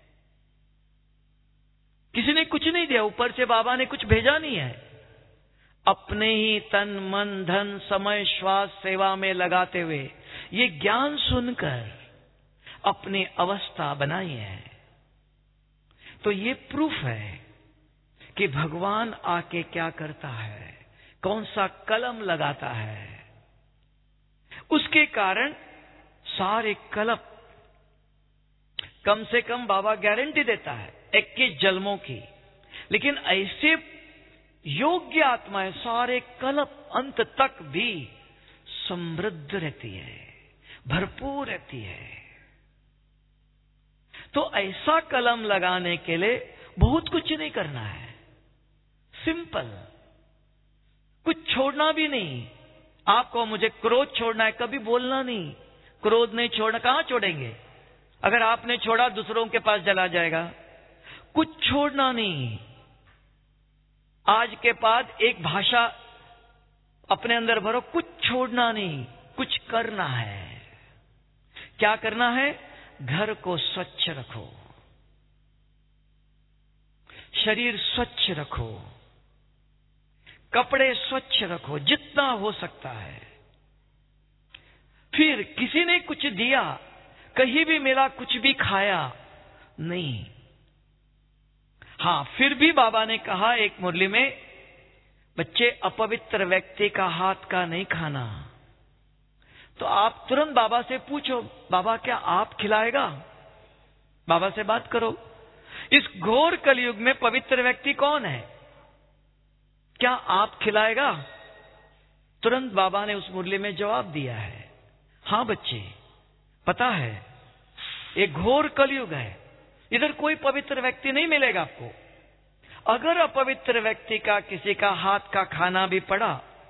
किसी ने कुछ नहीं दिया, ऊपर से बाबा ने कुछ भेजा नहीं है। अपने ही तन मन धन समय श्वास सेवा में लगाते हुए ये ज्ञान सुनकर अपनी अवस्था बनाई है। तो ये प्रूफ है कि भगवान आके क्या करता है, कौन सा कलम लगाता है, उसके कारण सारे कलप कम से कम बाबा गारंटी देता है इक्कीस जन्मों की। लेकिन ऐसे योग्य आत्माएं सारे कल्प अंत तक भी समृद्ध रहती है, भरपूर रहती है। तो ऐसा कलम लगाने के लिए बहुत कुछ नहीं करना है, सिंपल, कुछ छोड़ना भी नहीं। आपको मुझे क्रोध छोड़ना है, कभी बोलना नहीं, क्रोध नहीं छोड़ना। कहां छोड़ेंगे? अगर आपने छोड़ा दूसरों के पास चला जाएगा। कुछ छोड़ना नहीं। आज के बाद एक भाषा अपने अंदर भरो, कुछ छोड़ना नहीं, कुछ करना है। क्या करना है? घर को स्वच्छ रखो, शरीर स्वच्छ रखो, कपड़े स्वच्छ रखो जितना हो सकता है। फिर किसी ने कुछ दिया, कहीं भी मिला, कुछ भी खाया नहीं। हां, फिर भी बाबा ने कहा एक मुरली में, बच्चे अपवित्र व्यक्ति का हाथ का नहीं खाना। तो आप तुरंत बाबा से पूछो, बाबा क्या आप खिलाएगा? बाबा से बात करो। इस घोर कलयुग में पवित्र व्यक्ति कौन है? क्या आप खिलाएगा? तुरंत बाबा ने उस मुरली में जवाब दिया है, हां बच्चे, पता है ये घोर कलयुग है, इधर कोई पवित्र व्यक्ति नहीं मिलेगा आपको। अगर अपवित्र व्यक्ति का किसी का हाथ का खाना भी पड़ा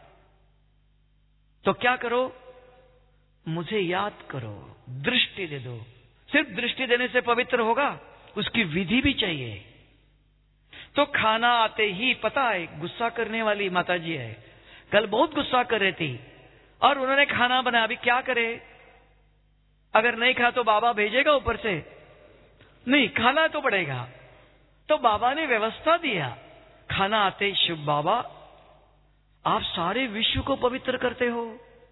तो क्या करो? मुझे याद करो, दृष्टि दे दो। सिर्फ दृष्टि देने से पवित्र होगा? उसकी विधि भी चाहिए। तो खाना आते ही, पता है गुस्सा करने वाली माता जी है, कल बहुत गुस्सा कर रही थी और उन्होंने खाना बनाया। अभी क्या करे? अगर नहीं खा तो बाबा भेजेगा ऊपर से? नहीं, खाना तो पड़ेगा। तो बाबा ने व्यवस्था दिया। खाना आते ही, शुभ बाबा आप सारे विश्व को पवित्र करते हो,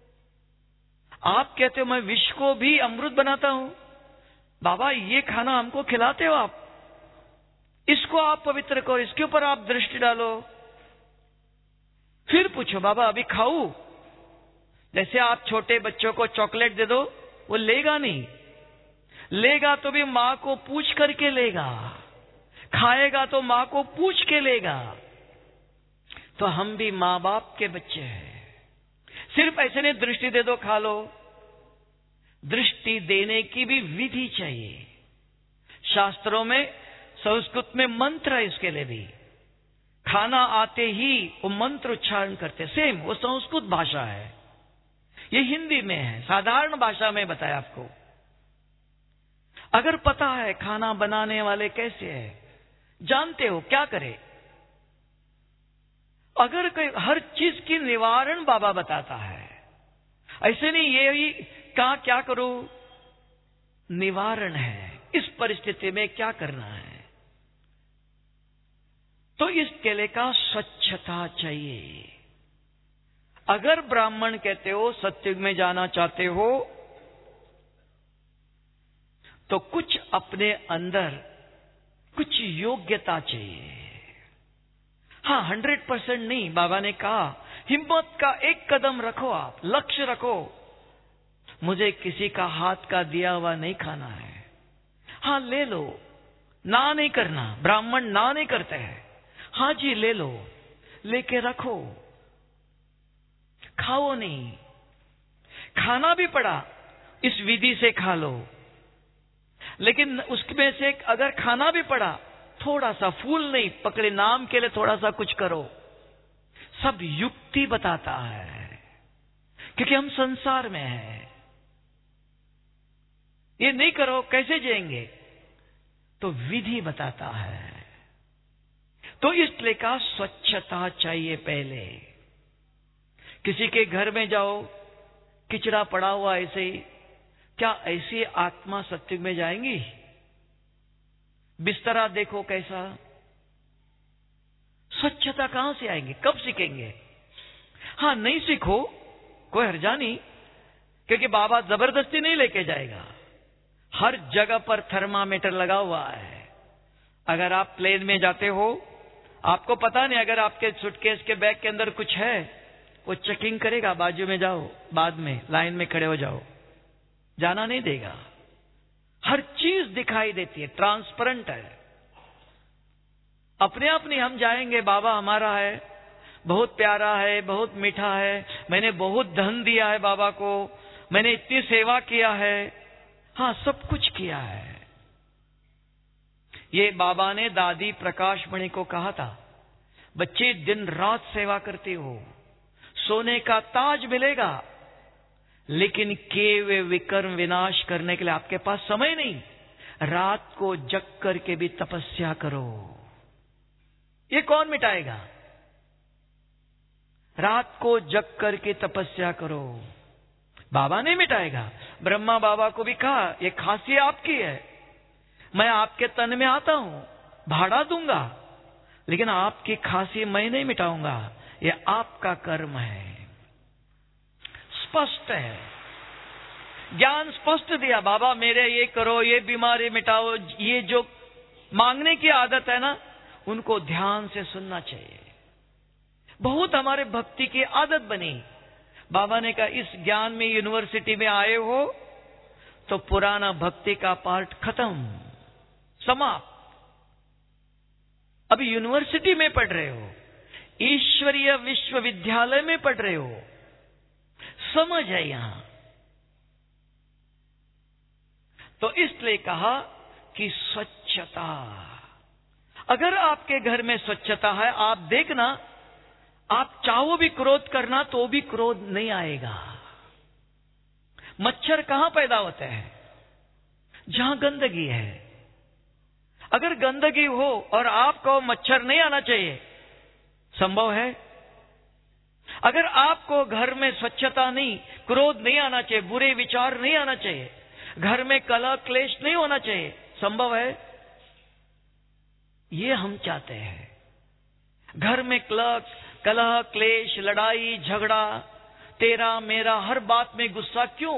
आप कहते हो मैं विश्व को भी अमृत बनाता हूं, बाबा ये खाना हमको खिलाते हो आप, इसको आप पवित्र करो, इसके ऊपर आप दृष्टि डालो। फिर पूछो, बाबा अभी खाऊं? जैसे आप छोटे बच्चों को चॉकलेट दे दो, वो लेगा नहीं, लेगा तो भी मां को पूछ करके लेगा, खाएगा तो मां को पूछ के लेगा। तो हम भी मां बाप के बच्चे हैं। सिर्फ ऐसे नहीं दृष्टि दे दो खा लो, दृष्टि देने की भी विधि चाहिए। शास्त्रों में संस्कृत में मंत्र है इसके लिए भी। खाना आते ही वो मंत्र उच्चारण करते, सेम वो संस्कृत भाषा है, ये हिंदी में है, साधारण भाषा में बताया आपको। अगर पता है खाना बनाने वाले कैसे है, जानते हो, क्या करे? अगर कोई हर चीज की निवारण बाबा बताता है, ऐसे नहीं ये ही कहा क्या करो, निवारण है, इस परिस्थिति में क्या करना है। तो इसके लिए का स्वच्छता चाहिए। अगर ब्राह्मण कहते हो सत्युग में जाना चाहते हो तो कुछ अपने अंदर कुछ योग्यता चाहिए। हाँ, हंड्रेड परसेंट नहीं, बाबा ने कहा हिम्मत का एक कदम रखो, आप लक्ष्य रखो, मुझे किसी का हाथ का दिया हुआ नहीं खाना है। हाँ ले लो, ना नहीं करना, ब्राह्मण ना नहीं करते हैं। हाँ जी ले लो, लेके रखो, खाओ नहीं, खाना भी पड़ा इस विधि से खा लो, लेकिन उसमें से अगर खाना भी पड़ा थोड़ा सा, फूल नहीं पकड़े, नाम के लिए थोड़ा सा कुछ करो। सब युक्ति बताता है, क्योंकि हम संसार में हैं। ये नहीं करो कैसे जिएंगे, तो विधि बताता है। तो इसलिए का स्वच्छता चाहिए। पहले किसी के घर में जाओ, किचड़ा पड़ा हुआ ऐसे ही, क्या ऐसी आत्मा सत्युग में जाएंगी? बिस्तरा देखो कैसा, स्वच्छता कहां से आएंगी? कब सीखेंगे? हाँ, नहीं सीखो कोई हर्जा नहीं, क्योंकि बाबा जबरदस्ती नहीं लेके जाएगा। हर जगह पर थर्मामीटर लगा हुआ है। अगर आप प्लेन में जाते हो, आपको पता नहीं, अगर आपके सूटकेस के बैग के अंदर कुछ है, वो चेकिंग करेगा, बाजू में जाओ, बाद में लाइन में खड़े हो जाओ, जाना नहीं देगा। हर चीज दिखाई देती है, ट्रांसपेरेंट है। अपने आप नहीं हम जाएंगे, बाबा हमारा है, बहुत प्यारा है, बहुत मीठा है, मैंने बहुत धन दिया है बाबा को, मैंने इतनी सेवा किया है। हाँ, सब कुछ किया है। ये बाबा ने दादी प्रकाश मणि को कहा था, बच्चे दिन रात सेवा करते हो, सोने का ताज मिलेगा, लेकिन केवल विकर्म विनाश करने के लिए आपके पास समय नहीं। रात को जग करके भी तपस्या करो। ये कौन मिटाएगा? रात को जग करके तपस्या करो, बाबा नहीं मिटाएगा। ब्रह्मा बाबा को भी कहा, ये खासियत आपकी है, मैं आपके तन में आता हूं, भाड़ा दूंगा, लेकिन आपकी खासियत मैं नहीं मिटाऊंगा, ये आपका कर्म है। स्पष्ट है, ज्ञान स्पष्ट दिया बाबा, मेरे ये करो, ये बीमारी मिटाओ। ये जो मांगने की आदत है ना, उनको ध्यान से सुनना चाहिए। बहुत हमारे भक्ति की आदत बनी। बाबा ने कहा, इस ज्ञान में यूनिवर्सिटी में आए हो तो पुराना भक्ति का पार्ट खत्म, समाप्त। अभी यूनिवर्सिटी में पढ़ रहे हो, ईश्वरीय विश्वविद्यालय में पढ़ रहे हो, समझ है यहां। तो इसलिए कहा कि स्वच्छता, अगर आपके घर में स्वच्छता है, आप देखना, आप चाहो भी क्रोध करना तो भी क्रोध नहीं आएगा। मच्छर कहां पैदा होते हैं? जहां गंदगी है। अगर गंदगी हो और आपको मच्छर नहीं आना चाहिए, संभव है? अगर आपको घर में स्वच्छता नहीं, क्रोध नहीं आना चाहिए, बुरे विचार नहीं आना चाहिए, घर में कलह क्लेश नहीं होना चाहिए, संभव है? ये हम चाहते हैं। घर में कलह कलह क्लेश, लड़ाई झगड़ा, तेरा मेरा, हर बात में गुस्सा क्यों?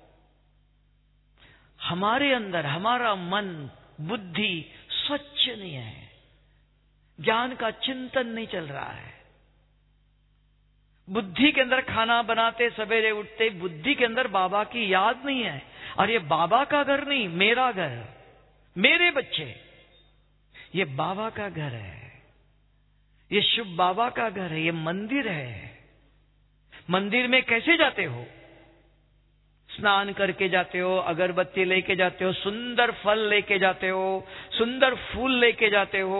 हमारे अंदर हमारा मन बुद्धि स्वच्छ नहीं है, ज्ञान का चिंतन नहीं चल रहा है। बुद्धि के अंदर खाना बनाते, सवेरे उठते, बुद्धि के अंदर बाबा की याद नहीं है। और ये बाबा का घर नहीं, मेरा घर, मेरे बच्चे, ये बाबा का घर है, ये शुभ बाबा का घर है, ये मंदिर है। मंदिर में कैसे जाते हो? स्नान करके जाते हो, अगरबत्ती लेके जाते हो, सुंदर फल लेके जाते हो, सुंदर फूल लेके जाते हो।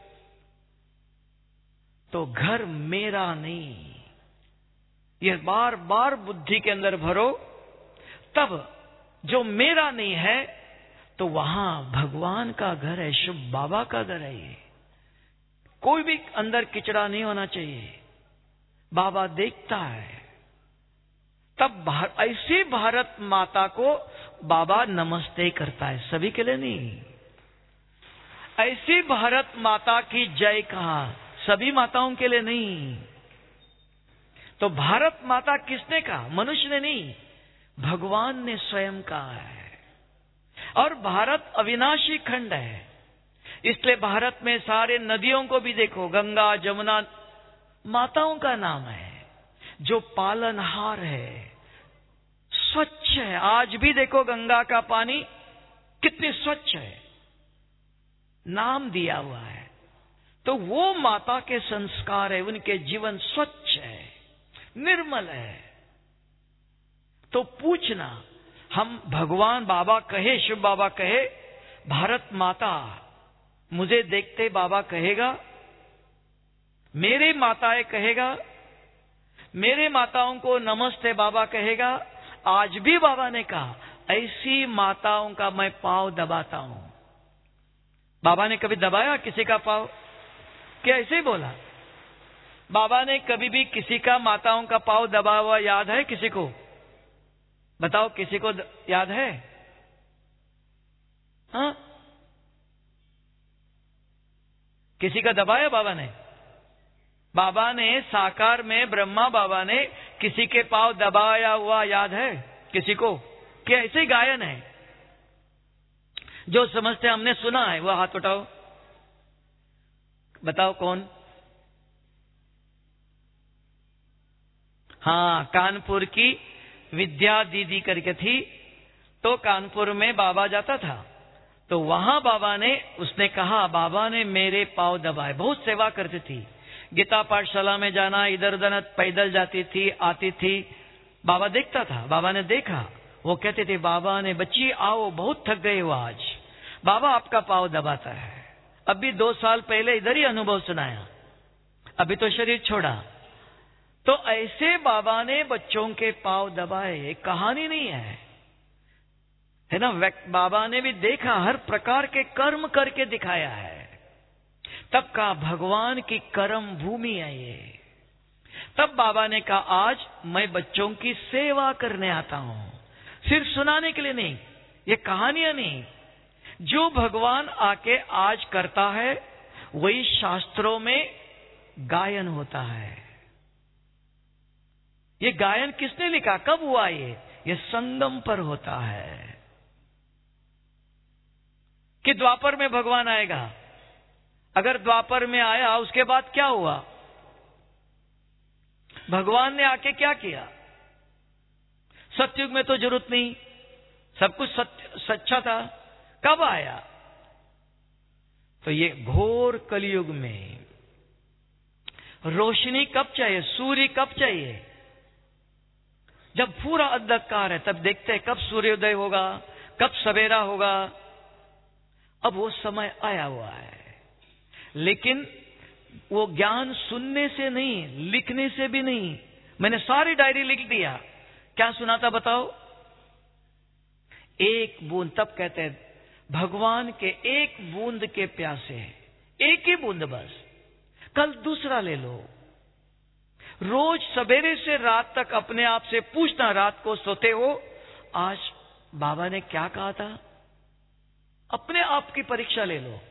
तो घर मेरा नहीं, ये बार बार बुद्धि के अंदर भरो, तब जो मेरा नहीं है तो वहां भगवान का घर है, शुभ बाबा का घर है। ये कोई भी अंदर किचड़ा नहीं होना चाहिए, बाबा देखता है। तब ऐसी भारत माता को बाबा नमस्ते करता है, सभी के लिए नहीं। ऐसी भारत माता की जय कहा, सभी माताओं के लिए नहीं। तो भारत माता किसने कहा? मनुष्य ने नहीं, भगवान ने स्वयं कहा है। और भारत अविनाशी खंड है, इसलिए भारत में सारे नदियों को भी देखो, गंगा जमुना माताओं का नाम है, जो पालनहार है, स्वच्छ है। आज भी देखो गंगा का पानी कितनी स्वच्छ है, नाम दिया हुआ है। तो वो माता के संस्कार है, उनके जीवन स्वच्छ है, निर्मल है। तो पूछना, हम भगवान बाबा कहे, शिव बाबा कहे, भारत माता, मुझे देखते बाबा कहेगा, मेरे माताएं कहेगा, मेरे माताओं को नमस्ते बाबा कहेगा। आज भी बाबा ने कहा, ऐसी माताओं का मैं पांव दबाता हूं। बाबा ने कभी दबाया किसी का पांव? क्या ऐसे ही बोला? बाबा ने कभी भी किसी का, माताओं का पांव दबा हुआ याद है किसी को? बताओ, किसी को याद है? हाँ, किसी का दबाया बाबा ने? बाबा ने साकार में, ब्रह्मा बाबा ने किसी के पांव दबाया हुआ याद है किसी को? क्या ऐसे ही गायन है? जो समझते हमने सुना है वो हाथ उठाओ, बताओ कौन? हाँ, कानपुर की विद्या दीदी करके थी, तो कानपुर में बाबा जाता था, तो वहां बाबा ने, उसने कहा बाबा ने मेरे पांव दबाए, बहुत सेवा करती थी, गीता पाठशाला में जाना, इधर उधर पैदल जाती थी, आती थी, बाबा देखता था, बाबा ने देखा, वो कहते थे बाबा ने, बच्ची आओ, बहुत थक गए हो आज, बाबा आपका पांव दबाता है। अभी दो साल पहले इधर ही अनुभव सुनाया, अभी तो शरीर छोड़ा। तो ऐसे बाबा ने बच्चों के पांव दबाए, एक कहानी नहीं है, है ना? बाबा ने भी देखा, हर प्रकार के कर्म करके दिखाया है, तब का भगवान की कर्म भूमि है ये। तब बाबा ने कहा आज मैं बच्चों की सेवा करने आता हूं, सिर्फ सुनाने के लिए नहीं, ये कहानियां नहीं, जो भगवान आके आज करता है वही शास्त्रों में गायन होता है। ये गायन किसने लिखा, कब हुआ ये? ये संगम पर होता है कि द्वापर में भगवान आएगा। अगर द्वापर में आया, उसके बाद क्या हुआ? भगवान ने आके क्या किया? सतयुग में तो जरूरत नहीं, सब कुछ सत्य सच्चा था, कब आया? तो ये घोर कलयुग में रोशनी कब चाहिए? सूर्य कब चाहिए? जब पूरा अंधकार है, तब देखते हैं कब सूर्योदय होगा, कब सवेरा होगा। अब वो समय आया हुआ है, लेकिन वो ज्ञान सुनने से नहीं, लिखने से भी नहीं। मैंने सारी डायरी लिख दिया, क्या सुना था बताओ? एक बूंद, तब कहते हैं भगवान के एक बूंद के प्यासे, एक ही बूंद बस, कल दूसरा ले लो। रोज सवेरे से रात तक अपने आप से पूछना, रात को सोते हो आज बाबा ने क्या कहा था? अपने आप की परीक्षा ले लो।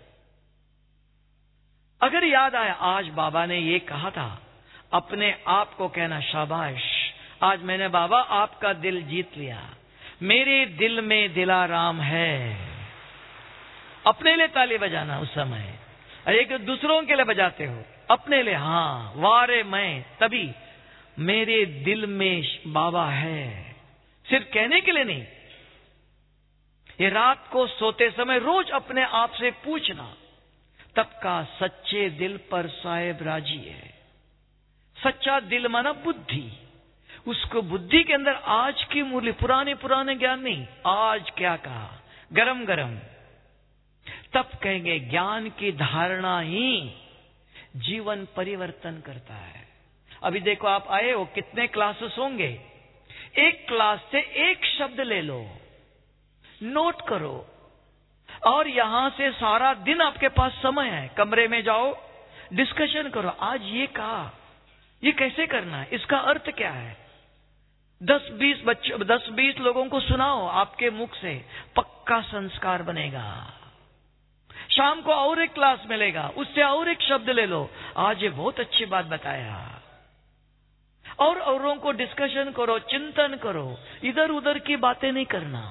अगर याद आया आज बाबा ने ये कहा था, अपने आप को कहना शाबाश, आज मैंने बाबा आपका दिल जीत लिया, मेरे दिल में दिलाराम है। अपने लिए ताली बजाना उस समय, एक दूसरों के लिए बजाते हो, अपने लिए हाँ, वारे मैं, तभी मेरे दिल में बाबा है, सिर्फ कहने के लिए नहीं। ये रात को सोते समय रोज अपने आप से पूछना, तब का सच्चे दिल पर साहेब राजी है। सच्चा दिल माना बुद्धि, उसको बुद्धि के अंदर आज की मूल्य, पुराने पुराने ज्ञान नहीं, आज क्या कहा, गरम गरम। तब कहेंगे ज्ञान की धारणा ही जीवन परिवर्तन करता है। अभी देखो, आप आए हो, कितने क्लासेस होंगे, एक क्लास से एक शब्द ले लो, नोट करो, और यहां से सारा दिन आपके पास समय है, कमरे में जाओ, डिस्कशन करो, आज ये कहा, ये कैसे करना है, इसका अर्थ क्या है। दस बीस बच्चों, दस बीस लोगों को सुनाओ, आपके मुख से पक्का संस्कार बनेगा। शाम को और एक क्लास मिलेगा, उससे और एक शब्द ले लो, आज ये बहुत अच्छी बात बताया, और औरों को डिस्कशन करो, चिंतन करो, इधर उधर की बातें नहीं करना।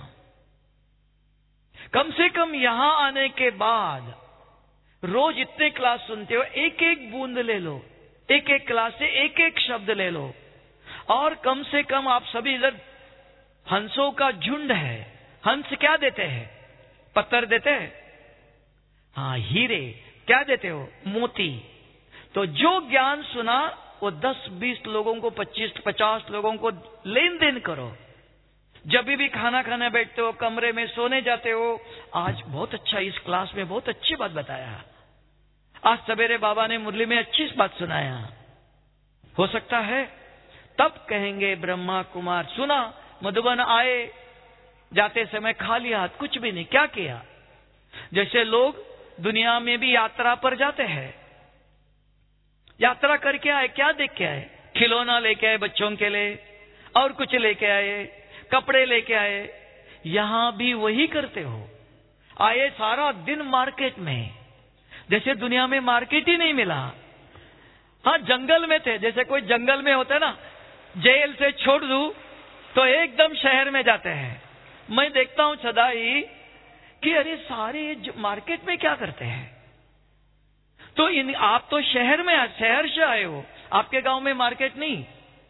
कम से कम यहां आने के बाद रोज इतने क्लास सुनते हो, एक एक बूंद ले लो, एक एक क्लास से एक एक शब्द ले लो, और कम से कम आप सभी इधर, हंसों का झुंड है, हंस क्या देते हैं? पत्थर देते हैं, हाँ हीरे, क्या देते हो? मोती। तो जो ज्ञान सुना वो दस बीस लोगों को, पच्चीस पचास लोगों को लेन देन करो। जब भी खाना खाने बैठते हो, कमरे में सोने जाते हो, आज बहुत अच्छा, इस क्लास में बहुत अच्छी बात बताया, आज सवेरे बाबा ने मुरली में अच्छी बात सुनाया, हो सकता है तब कहेंगे ब्रह्मा कुमार, सुना मधुबन आए, जाते समय खाली हाथ, कुछ भी नहीं, क्या किया? जैसे लोग दुनिया में भी यात्रा पर जाते हैं, यात्रा करके आए, क्या देख के आए? खिलौना लेके आए बच्चों के लिए, और कुछ लेके आए, कपड़े लेके आए, यहां भी वही करते हो। आए सारा दिन मार्केट में, जैसे दुनिया में मार्केट ही नहीं मिला। हाँ, जंगल में थे, जैसे कोई जंगल में होता है ना, जेल से छोड़ दूं तो एकदम शहर में जाते हैं। मैं देखता हूं सदाई कि अरे सारे मार्केट में क्या करते हैं। तो इन आप तो शहर में, शहर से आए हो, आपके गांव में मार्केट नहीं।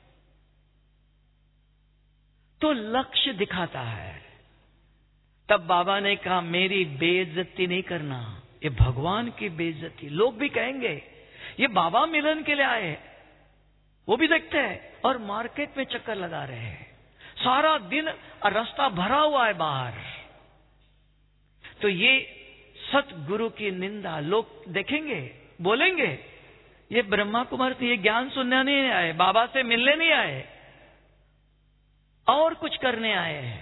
तो लक्ष्य दिखाता है। तब बाबा ने कहा मेरी बेइज्जती नहीं करना, ये भगवान की बेइज्जती। लोग भी कहेंगे ये बाबा मिलन के लिए आए, वो भी देखते हैं और मार्केट में चक्कर लगा रहे हैं, सारा दिन रास्ता भरा हुआ है बाहर। तो ये सतगुरु की निंदा, लोग देखेंगे, बोलेंगे ये ब्रह्मा कुमारी ये ज्ञान सुनने नहीं आए, बाबा से मिलने नहीं आए, और कुछ करने आए हैं।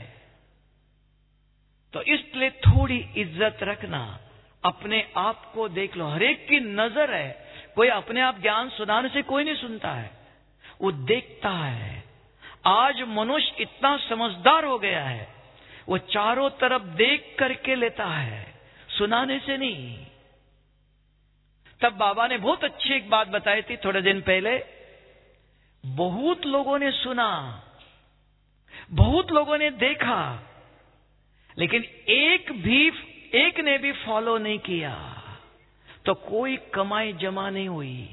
तो इसलिए थोड़ी इज्जत रखना, अपने आप को देख लो। हर एक की नजर है, कोई अपने आप ज्ञान सुनाने से कोई नहीं सुनता है, वो देखता है। आज मनुष्य इतना समझदार हो गया है, वो चारों तरफ देख करके लेता है, सुनाने से नहीं। तब बाबा ने बहुत अच्छी एक बात बताई थी थोड़े दिन पहले। बहुत लोगों ने सुना, बहुत लोगों ने देखा, लेकिन एक भी एक ने भी फॉलो नहीं किया, तो कोई कमाई जमा नहीं हुई।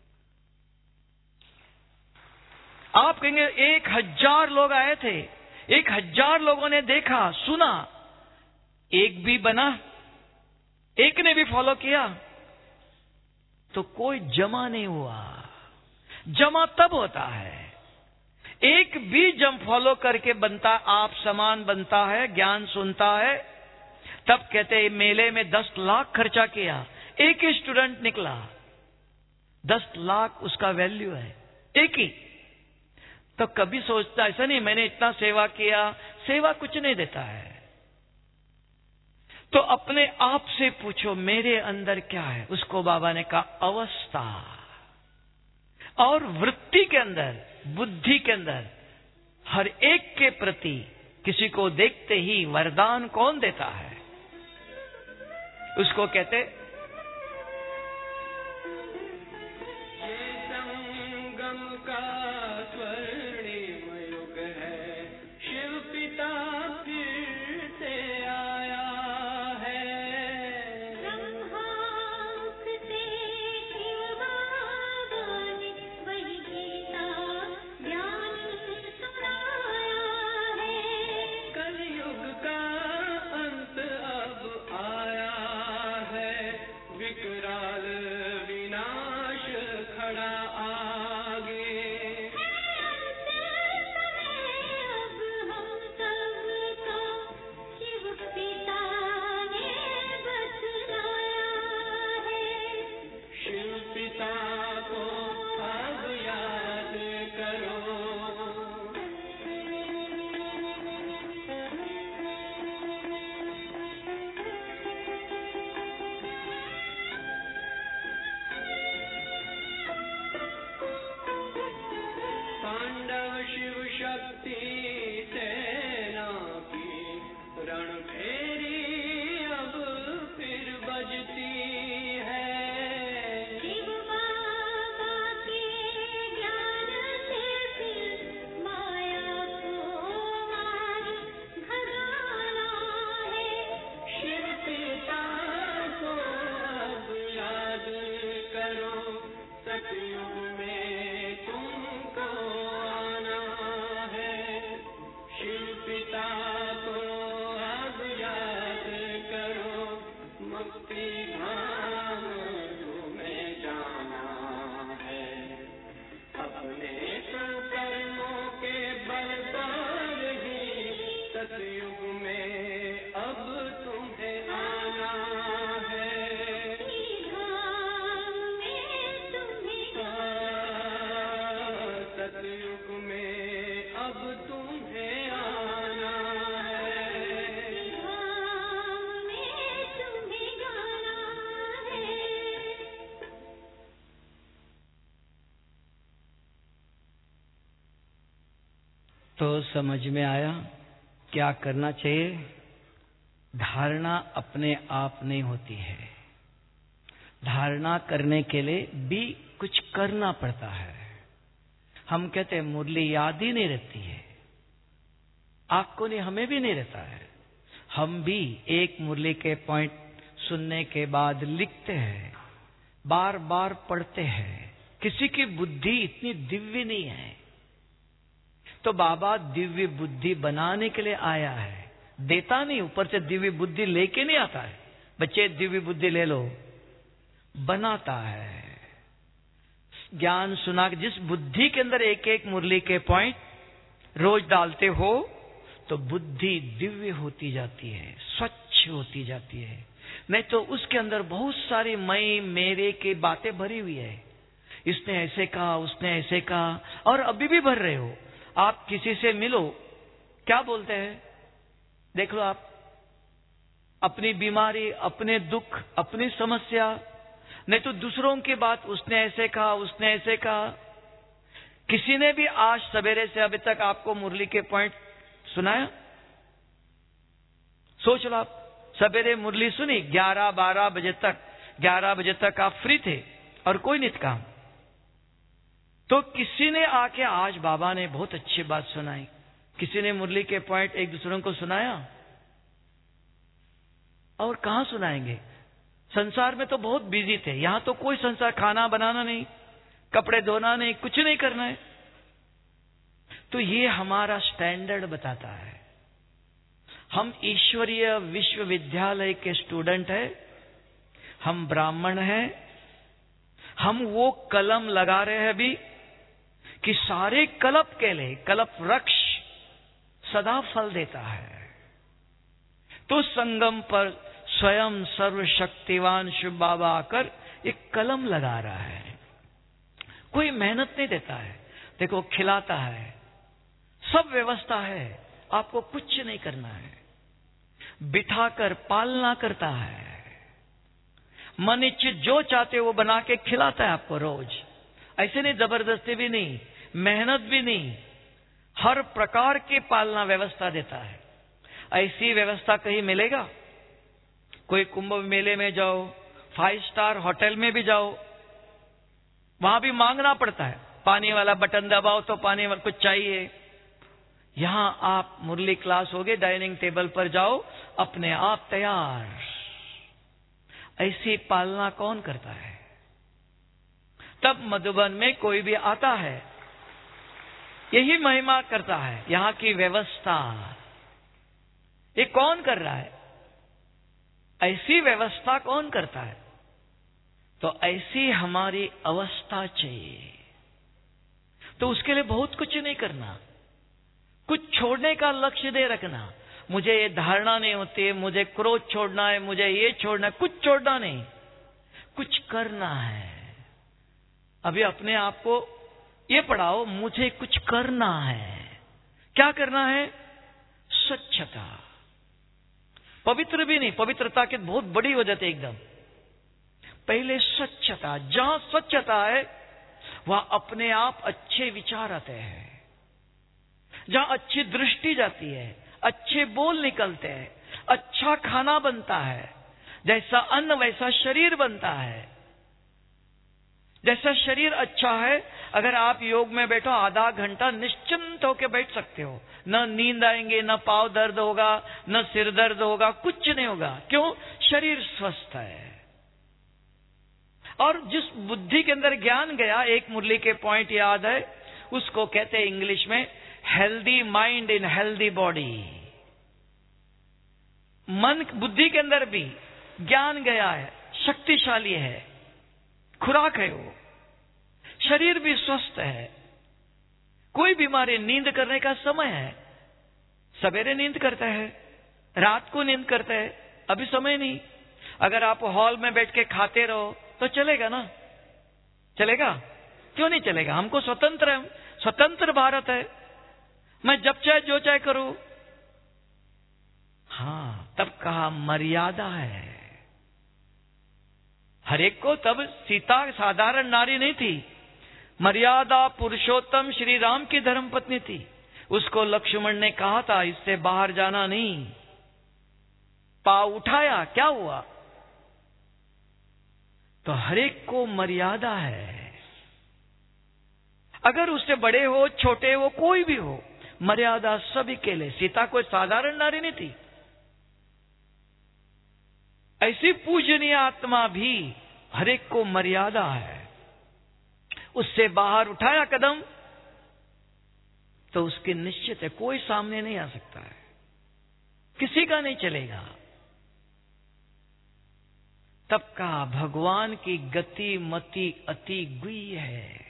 आप कहेंगे एक हजार लोग आए थे, एक हजार लोगों ने देखा, सुना, एक भी बना, एक ने भी फॉलो किया, तो कोई जमा नहीं हुआ। जमा तब होता है, एक भी जम फॉलो करके बनता, आप समान बनता है, ज्ञान सुनता है। तब कहते हैं मेले में दस लाख खर्चा किया, एक ही स्टूडेंट निकला, दस लाख उसका वैल्यू है, एक ही। तो कभी सोचता ऐसा नहीं मैंने इतना सेवा किया, सेवा कुछ नहीं देता है। तो अपने आप से पूछो मेरे अंदर क्या है। उसको बाबा ने कहा अवस्था और वृत्ति के अंदर, बुद्धि के अंदर, हर एक के प्रति किसी को देखते ही वरदान कौन देता है, उसको कहते संगम का स्वर्णिम युग है, शिव पिता फिर से आया है। ब्रह्मांक से शिव बाबा ने वही गीता ज्ञान सुनाया है। कलयुग का अंत अब आया है, तो समझ में आया क्या करना चाहिए? धारणा अपने आप नहीं होती है, धारणा करने के लिए भी कुछ करना पड़ता है। हम कहते हैं मुरली याद ही नहीं रहती है, आपको नहीं, हमें भी नहीं रहता है। हम भी एक मुरली के पॉइंट सुनने के बाद लिखते हैं, बार बार पढ़ते हैं। किसी की बुद्धि इतनी दिव्य नहीं है, तो बाबा दिव्य बुद्धि बनाने के लिए आया है, देता नहीं, ऊपर से दिव्य बुद्धि लेके नहीं आता है। बच्चे दिव्य बुद्धि ले लो, बनाता है। ज्ञान सुना, जिस बुद्धि के अंदर एक एक मुरली के पॉइंट रोज डालते हो तो बुद्धि दिव्य होती जाती है, स्वच्छ होती जाती है। नहीं तो उसके अंदर बहुत सारी मैं मेरे की बातें भरी हुई है। इसने ऐसे कहा, उसने ऐसे कहा, और अभी भी भर रहे हो। आप किसी से मिलो, क्या बोलते हैं? देख लो आप, अपनी बीमारी, अपने दुख, अपनी समस्या, नहीं तो दूसरों की बात, उसने ऐसे कहा, उसने ऐसे कहा। किसी ने भी आज सवेरे से अभी तक आपको मुरली के पॉइंट सुनाया? सोच लो, आप सवेरे मुरली सुनी, ग्यारह बारह बजे तक, ग्यारह बजे तक आप फ्री थे और कोई नित काम, तो किसी ने आके आज बाबा ने बहुत अच्छी बात सुनाई, किसी ने मुरली के पॉइंट एक दूसरों को सुनाया? और कहां सुनाएंगे? संसार में तो बहुत बिजी थे, यहां तो कोई संसार, खाना बनाना नहीं, कपड़े धोना नहीं, कुछ नहीं करना है। तो ये हमारा स्टैंडर्ड बताता है। हम ईश्वरीय विश्वविद्यालय के स्टूडेंट हैं, हम ब्राह्मण हैं, हम वो कलम लगा रहे हैं अभी कि सारे कल्प के लिए कल्प वृक्ष सदा फल देता है। तो संगम पर स्वयं सर्वशक्तिवान शिव बाबा आकर एक कलम लगा रहा है। कोई मेहनत नहीं देता है, देखो खिलाता है, सब व्यवस्था है, आपको कुछ नहीं करना है, बिठाकर पालना करता है, मन इच्छित जो चाहते हो वो बना के खिलाता है आपको रोज। ऐसे नहीं, जबरदस्ती भी नहीं, मेहनत भी नहीं, हर प्रकार की पालना व्यवस्था देता है। ऐसी व्यवस्था कहीं मिलेगा? कोई कुंभ मेले में जाओ, फाइव स्टार होटल में भी जाओ, वहां भी मांगना पड़ता है, पानी वाला बटन दबाओ तो पानी वाला कुछ चाहिए। यहां आप मुरली क्लास होगे, डाइनिंग टेबल पर जाओ, अपने आप तैयार। ऐसी पालना कौन करता है? तब मधुबन में कोई भी आता है, यही महिमा करता है, यहां की व्यवस्था। ये कौन कर रहा है? ऐसी व्यवस्था कौन करता है? तो ऐसी हमारी अवस्था चाहिए। तो उसके लिए बहुत कुछ नहीं करना, कुछ छोड़ने का लक्ष्य दे रखना। मुझे ये धारणा नहीं होती है, मुझे क्रोध छोड़ना है, मुझे ये छोड़ना है, कुछ छोड़ना नहीं, कुछ करना है। अभी अपने आप को ये पढ़ाओ, मुझे कुछ करना है। क्या करना है? स्वच्छता। पवित्र भी नहीं, पवित्रता की बहुत बड़ी वजह है एकदम। पहले स्वच्छता, जहां स्वच्छता है वहां अपने आप अच्छे विचार आते हैं, जहां अच्छी दृष्टि जाती है, अच्छे बोल निकलते हैं, अच्छा खाना बनता है। जैसा अन्न वैसा शरीर बनता है। जैसा शरीर अच्छा है, अगर आप योग में बैठो आधा घंटा निश्चिंत होकर बैठ सकते हो, न नींद आएंगे, न पांव दर्द होगा, न सिर दर्द होगा, कुछ नहीं होगा। क्यों? शरीर स्वस्थ है। और जिस बुद्धि के अंदर ज्ञान गया, एक मुरली के पॉइंट याद है, उसको कहते हैं इंग्लिश में healthy mind in healthy body. मन बुद्धि के अंदर भी ज्ञान गया है, शक्तिशाली है, खुराक है वो, शरीर भी स्वस्थ है, कोई बीमारी, नींद करने का समय है, सवेरे नींद करता है, रात को नींद करता है, अभी समय नहीं। अगर आप हॉल में बैठ के खाते रहो तो चलेगा ना? चलेगा? क्यों नहीं चलेगा? हमको स्वतंत्र है, स्वतंत्र भारत है, मैं जब चाहे जो चाहे करूं। हाँ, तब कहा मर्यादा है हर एक को। तब सीता साधारण नारी नहीं थी, मर्यादा पुरुषोत्तम श्री राम की धर्मपत्नी थी। उसको लक्ष्मण ने कहा था इससे बाहर जाना नहीं, पांव उठाया, क्या हुआ? तो हरेक को मर्यादा है। अगर उससे बड़े हो, छोटे हो, कोई भी हो, मर्यादा सभी के लिए। सीता कोई साधारण नारी नहीं थी। ऐसी पूजनीय आत्मा भी, हरेक को मर्यादा है। उससे बाहर उठाया कदम तो उसके निश्चित है कोई सामने नहीं आ सकता है, किसी का नहीं चलेगा। तब कहा भगवान की गति मति अति गुह्य है।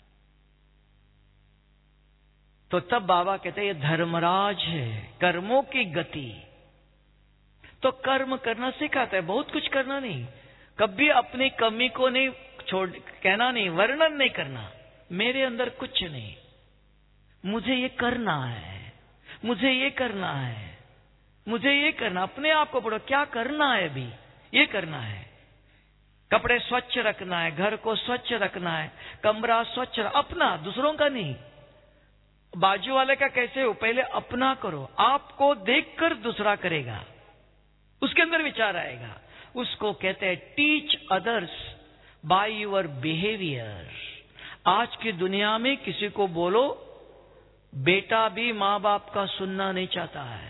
तो तब बाबा कहते हैं ये धर्मराज है, कर्मों की गति। तो कर्म करना सिखाता है, बहुत कुछ करना नहीं। कभी अपनी कमी को नहीं छोड़, कहना नहीं, वर्णन नहीं करना, मेरे अंदर कुछ नहीं, मुझे ये करना है, मुझे ये करना है, मुझे ये करना। अपने आप को पढ़ो, क्या करना है अभी, ये करना है। कपड़े स्वच्छ रखना है, घर को स्वच्छ रखना है, कमरा स्वच्छ, अपना, दूसरों का नहीं। बाजू वाले का कैसे हो, पहले अपना करो। आपको देखकर दूसरा करेगा, उसके अंदर विचार आएगा। उसको कहते हैं teach others by your behaviour. आज की दुनिया में किसी को बोलो, बेटा भी मां बाप का सुनना नहीं चाहता है।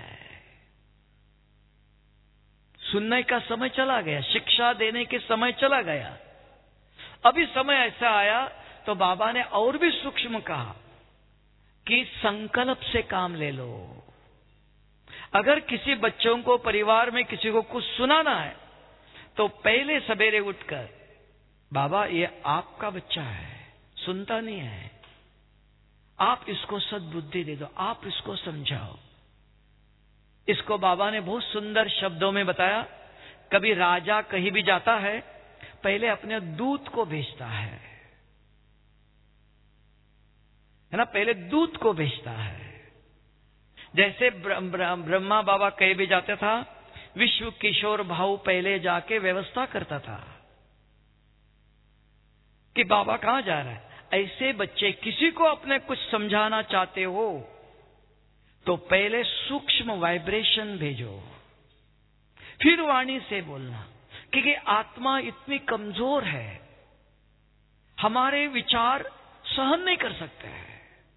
सुनने का समय चला गया, शिक्षा देने के समय चला गया। अभी समय ऐसा आया तो बाबा ने और भी सूक्ष्म कहा कि संकल्प से काम ले लो। अगर किसी बच्चों को, परिवार में किसी को कुछ सुनाना है तो पहले सवेरे उठकर, बाबा ये आपका बच्चा है, सुनता नहीं है, आप इसको सद्बुद्धि दे दो, आप इसको समझाओ। इसको बाबा ने बहुत सुंदर शब्दों में बताया। कभी राजा कहीं भी जाता है, पहले अपने दूत को भेजता है, है ना, पहले दूत को भेजता है। जैसे ब्रह्मा बाबा कहीं भी जाता था, विश्व किशोर भाऊ पहले जाके व्यवस्था करता था कि बाबा कहां जा रहा है। ऐसे बच्चे, किसी को अपने कुछ समझाना चाहते हो तो पहले सूक्ष्म वाइब्रेशन भेजो, फिर वाणी से बोलना। क्योंकि आत्मा इतनी कमजोर है, हमारे विचार सहन नहीं कर सकते हैं,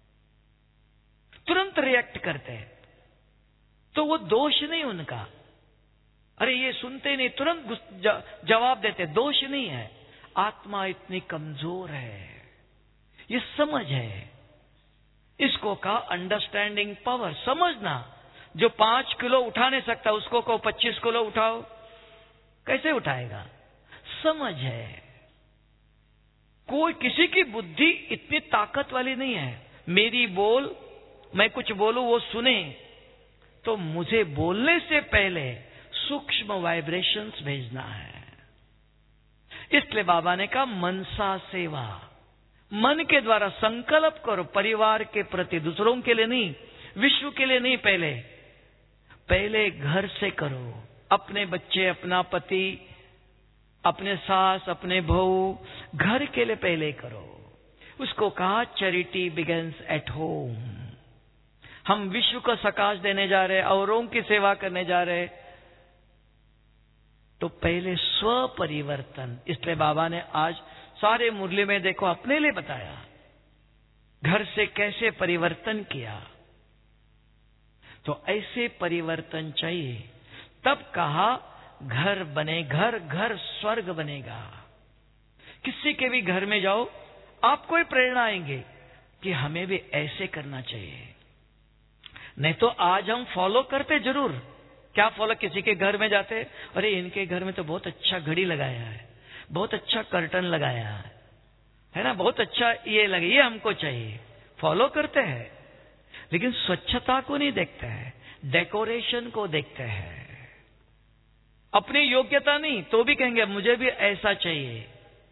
तुरंत रिएक्ट करते हैं। तो वो दोष नहीं उनका, अरे ये सुनते नहीं, तुरंत जवाब देते, दोष नहीं है। आत्मा इतनी कमजोर है, ये समझ है। इसको कहा अंडरस्टैंडिंग पावर, समझना। जो पांच किलो उठा नहीं सकता उसको कहो पच्चीस किलो उठाओ, कैसे उठाएगा? समझ है। कोई, किसी की बुद्धि इतनी ताकत वाली नहीं है। मेरी बोल, मैं कुछ बोलूं वो सुने, तो मुझे बोलने से पहले सूक्ष्म वाइब्रेशंस भेजना है। इसलिए बाबा ने कहा मनसा सेवा, मन के द्वारा संकल्प करो, परिवार के प्रति, दूसरों के लिए नहीं, विश्व के लिए नहीं, पहले पहले घर से करो। अपने बच्चे, अपना पति, अपने सास, अपने बहू, घर के लिए पहले करो। उसको कहा चैरिटी बिगिंस एट होम। हम विश्व को सकाश देने जा रहे, औरों की सेवा करने जा रहे, तो पहले स्व परिवर्तन। इसलिए बाबा ने आज सारे मुरली में देखो अपने लिए बताया, घर से कैसे परिवर्तन किया। तो ऐसे परिवर्तन चाहिए। तब कहा घर बने, घर घर स्वर्ग बनेगा। किसी के भी घर में जाओ, आपको ही प्रेरणा आएंगे कि हमें भी ऐसे करना चाहिए। नहीं तो आज हम फॉलो करते जरूर। क्या फॉलो? किसी के घर में जाते, अरे इनके घर में तो बहुत अच्छा घड़ी लगाया है, बहुत अच्छा कर्टन लगाया है, है ना, बहुत अच्छा ये लगे, ये हमको चाहिए। फॉलो करते हैं, लेकिन स्वच्छता को नहीं देखते हैं, डेकोरेशन को देखते हैं। अपनी योग्यता नहीं, तो भी कहेंगे मुझे भी ऐसा चाहिए।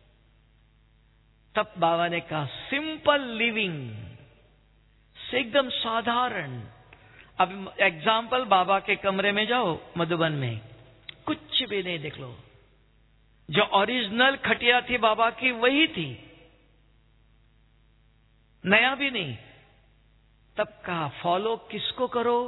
तब बाबा ने कहा सिंपल लिविंग, एकदम साधारण। अब एग्जाम्पल, बाबा के कमरे में जाओ मधुबन में, कुछ भी नहीं, देख लो, जो ओरिजिनल खटिया थी बाबा की वही थी, नया भी नहीं। तब कहा फॉलो किसको करो?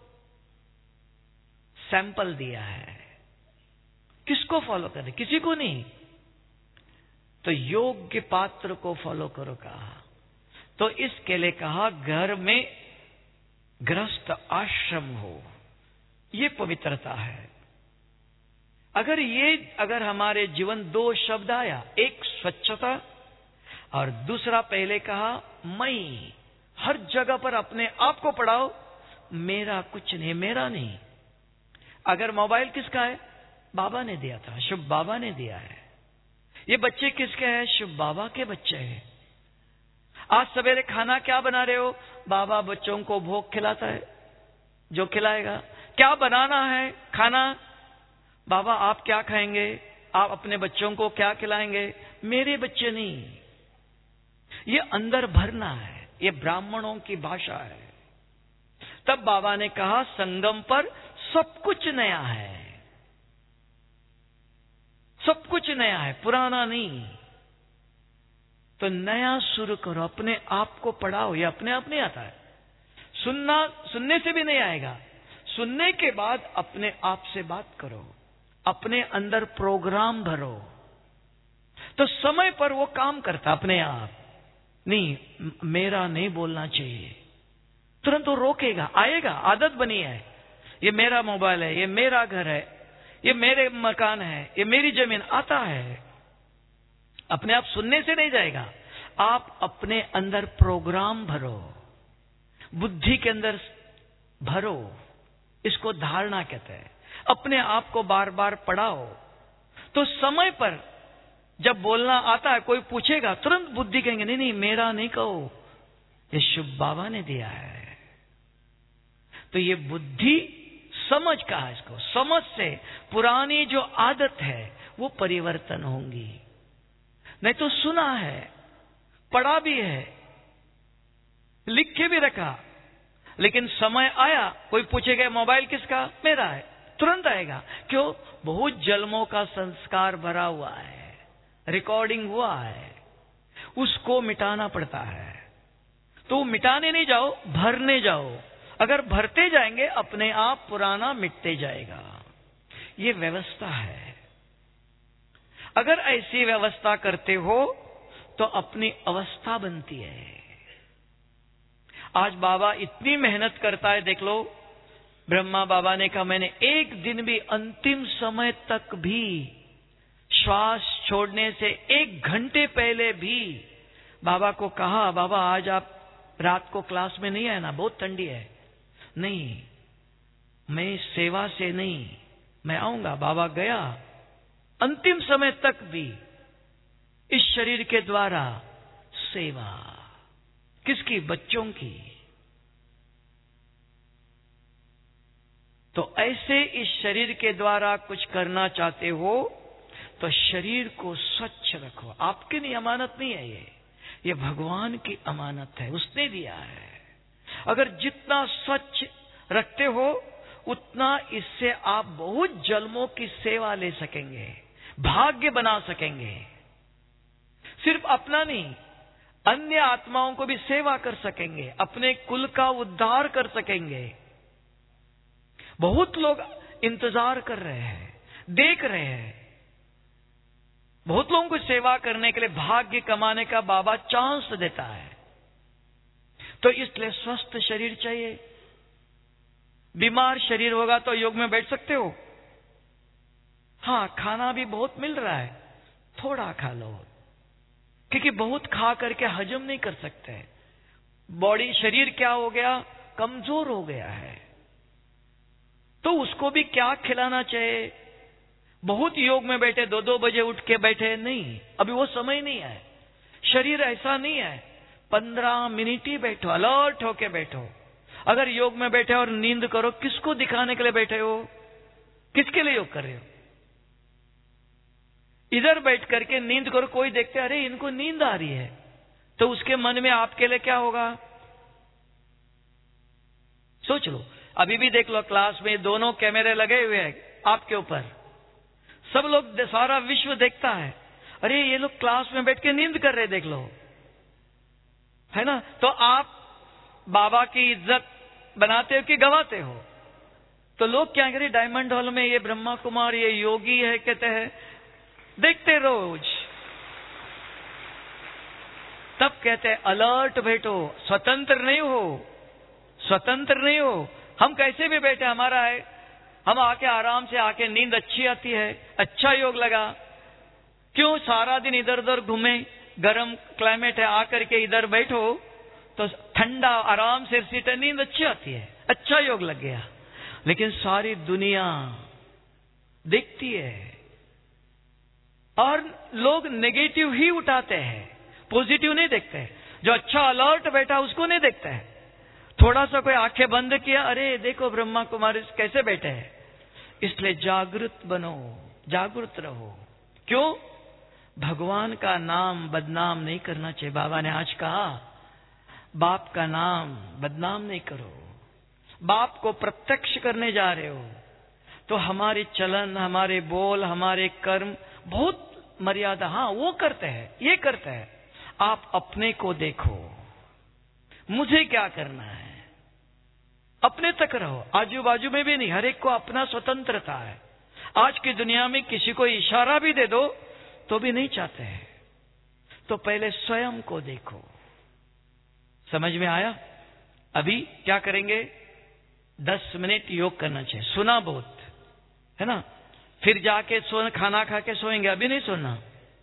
सैंपल दिया है, किसको फॉलो करें? किसी को नहीं। तो योग्य पात्र को फॉलो करो कहा। तो इसके लिए कहा घर में गृहस्थ आश्रम हो, ये पवित्रता है। अगर ये अगर हमारे जीवन दो शब्द आया, एक स्वच्छता और दूसरा पहले कहा मैं, हर जगह पर अपने आप को पढ़ाओ, मेरा कुछ नहीं, मेरा नहीं। अगर मोबाइल किसका है? बाबा ने दिया था, शुभ बाबा ने दिया है। ये बच्चे किसके हैं? शुभ बाबा के बच्चे हैं। आज सवेरे खाना क्या बना रहे हो? बाबा बच्चों को भोग खिलाता है, जो खिलाएगा। क्या बनाना है खाना? बाबा आप क्या खाएंगे? आप अपने बच्चों को क्या खिलाएंगे? मेरे बच्चे नहीं। ये अंदर भरना है, ये ब्राह्मणों की भाषा है। तब बाबा ने कहा संगम पर सब कुछ नया है, सब कुछ नया है, पुराना नहीं। तो नया शुरू करो, अपने आप को पढ़ाओ। ये अपने आप नहीं आता है, सुनना सुनने से भी नहीं आएगा। सुनने के बाद अपने आप से बात करो, अपने अंदर प्रोग्राम भरो, तो समय पर वो काम करता अपने आप। नहीं, मेरा नहीं बोलना चाहिए, तुरंत वो रोकेगा, आएगा, आदत बनी है। ये मेरा मोबाइल है, ये मेरा घर है, ये मेरे मकान है, ये मेरी जमीन, आता है। अपने आप सुनने से नहीं जाएगा, आप अपने अंदर प्रोग्राम भरो, बुद्धि के अंदर भरो। इसको धारणा कहते हैं। अपने आप को बार बार पढ़ाओ, तो समय पर जब बोलना आता है, कोई पूछेगा, तुरंत बुद्धि कहेंगे नहीं नहीं मेरा नहीं कहो, ये शुभ बाबा ने दिया है। तो ये बुद्धि समझ कहा इसको, समझ से पुरानी जो आदत है वो परिवर्तन होंगी। नहीं तो सुना है, पढ़ा भी है, लिख के भी रखा, लेकिन समय आया कोई पूछेगा मोबाइल किसका? मेरा है, तुरंत आएगा। क्यों? बहुत जन्मों का संस्कार भरा हुआ है, रिकॉर्डिंग हुआ है, उसको मिटाना पड़ता है। तो मिटाने नहीं जाओ, भरने जाओ। अगर भरते जाएंगे अपने आप पुराना मिटते जाएगा। ये व्यवस्था है। अगर ऐसी व्यवस्था करते हो तो अपनी अवस्था बनती है। आज बाबा इतनी मेहनत करता है, देख लो। ब्रह्मा बाबा ने कहा मैंने एक दिन भी, अंतिम समय तक भी, श्वास छोड़ने से एक घंटे पहले भी बाबा को कहा, बाबा आज आप रात को क्लास में नहीं आए ना, बहुत ठंडी है। नहीं, मैं सेवा से नहीं, मैं आऊंगा। बाबा गया, अंतिम समय तक भी इस शरीर के द्वारा सेवा। किसकी? बच्चों की। तो ऐसे इस शरीर के द्वारा कुछ करना चाहते हो तो शरीर को स्वच्छ रखो। आपकी नहीं, अमानत नहीं है ये, ये भगवान की अमानत है, उसने दिया है। अगर जितना स्वच्छ रखते हो उतना इससे आप बहुत जन्मों की सेवा ले सकेंगे, भाग्य बना सकेंगे। सिर्फ अपना नहीं, अन्य आत्माओं को भी सेवा कर सकेंगे, अपने कुल का उद्धार कर सकेंगे। बहुत लोग इंतजार कर रहे हैं, देख रहे हैं। बहुत लोगों को सेवा करने के लिए, भाग्य कमाने का बाबा चांस देता है। तो इसलिए स्वस्थ शरीर चाहिए। बीमार शरीर होगा तो योग में बैठ सकते हो। हाँ, खाना भी बहुत मिल रहा है, थोड़ा खा लो, क्योंकि बहुत खा करके हजम नहीं कर सकते। बॉडी, शरीर क्या हो गया? कमजोर हो गया है। तो उसको भी क्या खिलाना चाहिए? बहुत योग में बैठे, दो दो बजे उठ के बैठे, नहीं, अभी वो समय नहीं है। शरीर ऐसा नहीं है, पंद्रह मिनट ही बैठो, अलर्ट होके बैठो। अगर योग में बैठे और नींद करो, किसको दिखाने के लिए बैठे हो? किसके लिए योग कर रहे हो? इधर बैठ करके नींद करो, कोई देखते अरे इनको नींद आ रही है, तो उसके मन में आपके लिए क्या होगा? सोच लो। अभी भी देख लो, क्लास में दोनों कैमरे लगे हुए हैं आपके ऊपर, सब लोग, सारा विश्व देखता है, अरे ये लोग क्लास में बैठ के नींद कर रहे, देख लो, है ना? तो आप बाबा की इज्जत बनाते हो कि गवाते हो? तो लोग क्या करें, डायमंड हॉल में ये ब्रह्मा कुमार, ये योगी है, कहते हैं देखते रोज। तब कहते हैं अलर्ट बैठो, स्वतंत्र नहीं हो, स्वतंत्र नहीं हो। हम कैसे भी बैठे, हमारा है, हम आके आराम से आके नींद अच्छी आती है, अच्छा योग लगा, क्यों सारा दिन इधर उधर घूमे? गर्म क्लाइमेट है, आकर के इधर बैठो तो ठंडा आराम से सीट, नींद अच्छी आती है, अच्छा योग लग गया। लेकिन सारी दुनिया देखती है और लोग नेगेटिव ही उठाते हैं, पॉजिटिव नहीं देखते हैं। जो अच्छा अलर्ट बैठा उसको नहीं देखते हैं। थोड़ा सा कोई आंखें बंद किया, अरे देखो ब्रह्मा कुमारी कैसे बैठे हैं। इसलिए जागृत बनो, जागृत रहो। क्यों? भगवान का नाम बदनाम नहीं करना चाहिए। बाबा ने आज कहा बाप का नाम बदनाम नहीं करो। बाप को प्रत्यक्ष करने जा रहे हो तो हमारे चलन, हमारे बोल, हमारे कर्म बहुत मर्यादा, हाँ वो करते हैं, ये करते हैं। आप अपने को देखो, मुझे क्या करना है, अपने तक रहो, आजू बाजू में भी नहीं। हर एक को अपना स्वतंत्रता है। आज की दुनिया में किसी को इशारा भी दे दो तो भी नहीं चाहते हैं। तो पहले स्वयं को देखो। समझ में आया? अभी क्या करेंगे? दस मिनट योग करना चाहिए। सुना बहुत है ना, फिर जाके सो, खाना खा के सोएंगे। अभी नहीं सोना।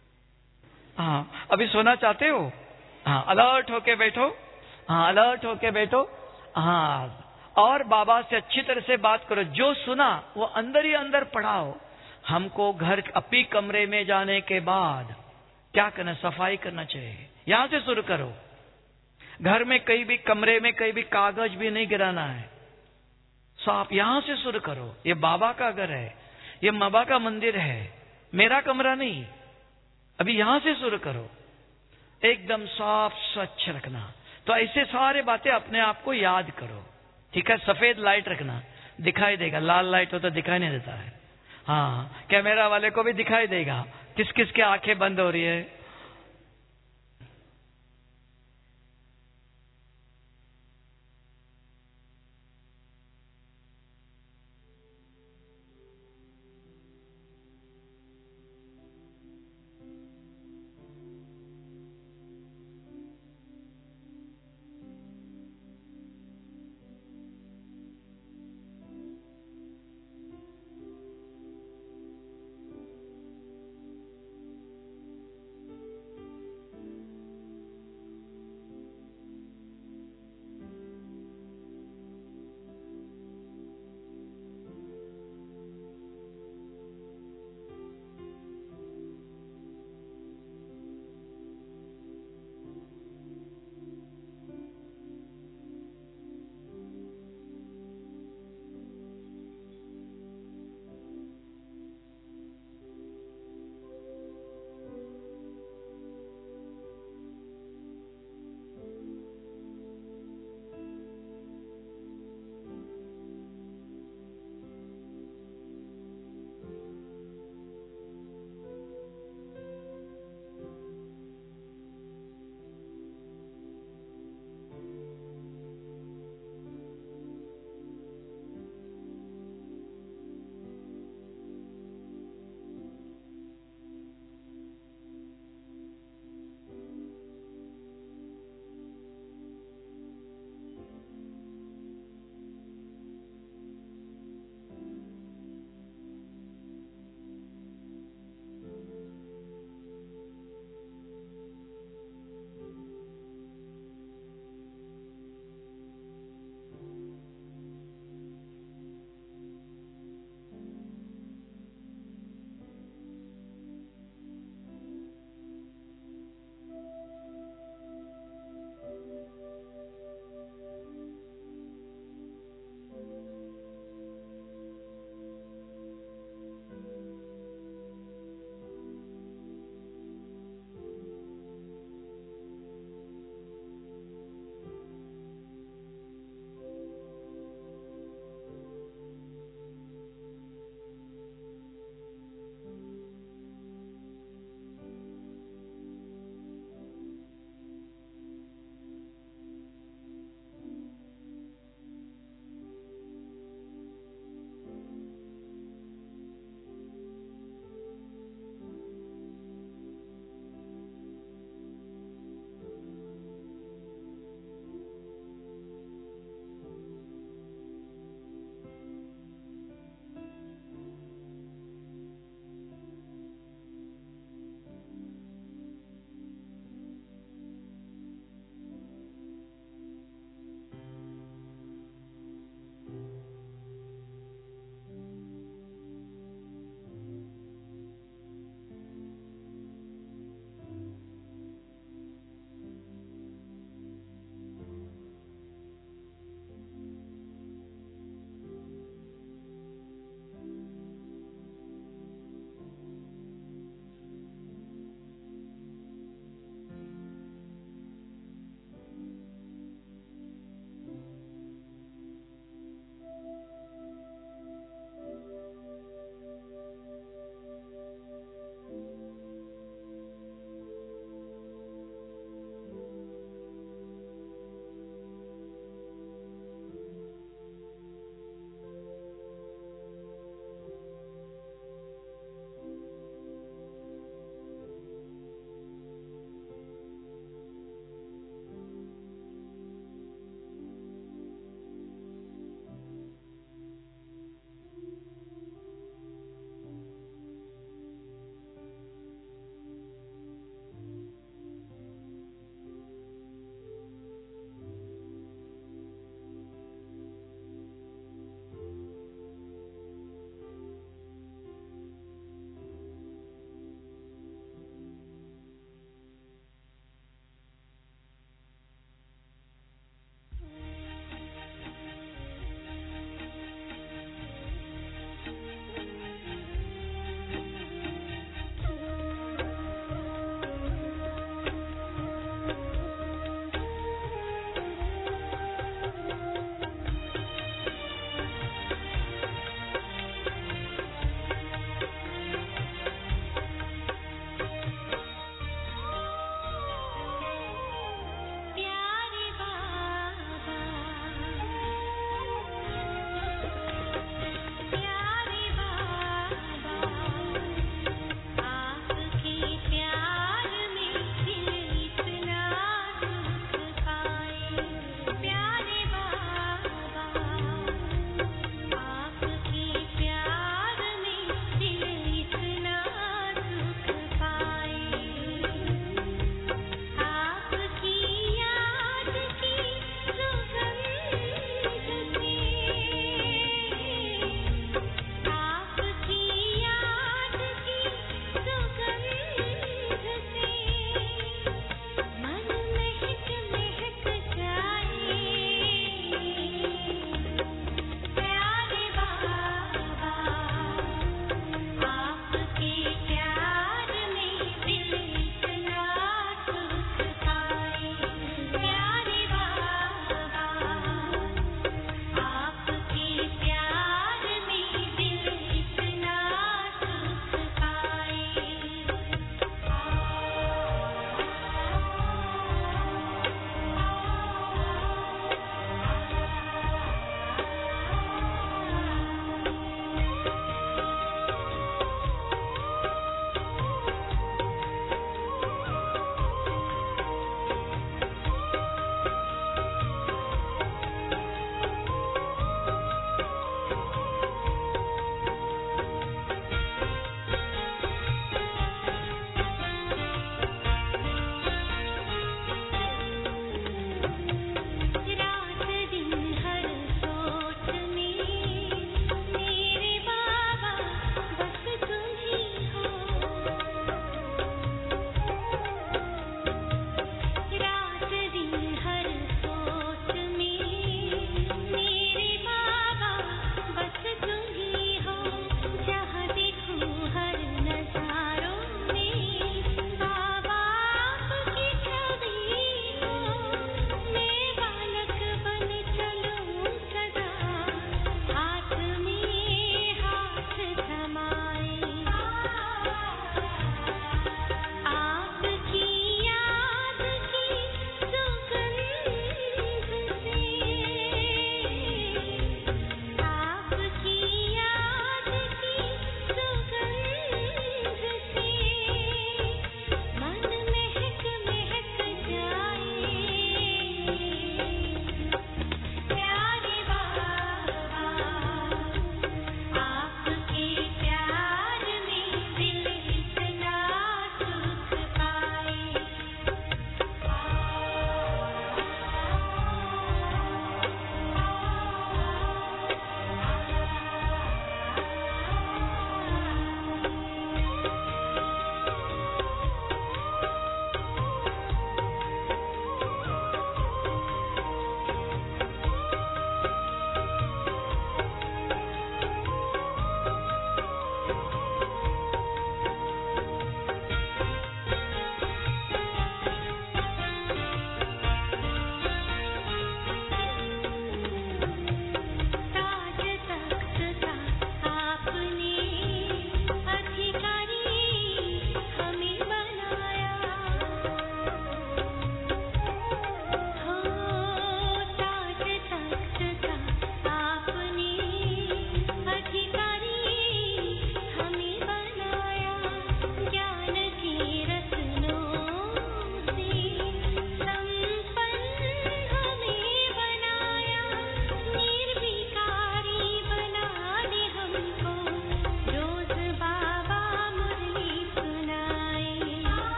हाँ, अभी सोना चाहते हो? हाँ, अलर्ट होके बैठो। हाँ, अलर्ट होके बैठो। हाँ, और बाबा से अच्छी तरह से बात करो। जो सुना वो अंदर ही अंदर पढ़ाओ। हमको घर अपनी कमरे में जाने के बाद क्या करना? सफाई करना चाहिए। यहां से शुरू करो। घर में कहीं भी, कमरे में कहीं भी कागज भी नहीं गिराना है। साफ यहां से शुरू करो। ये बाबा का घर है, ये बाबा का मंदिर है, मेरा कमरा नहीं। अभी यहां से शुरू करो। एकदम साफ स्वच्छ रखना। तो ऐसे सारे बातें अपने आप को याद करो। ठीक है? सफेद लाइट रखना, दिखाई देगा। लाल लाइट हो तो दिखाई नहीं देता है। हाँ, कैमरा वाले को भी दिखाई देगा किस किस के आंखें बंद हो रही है।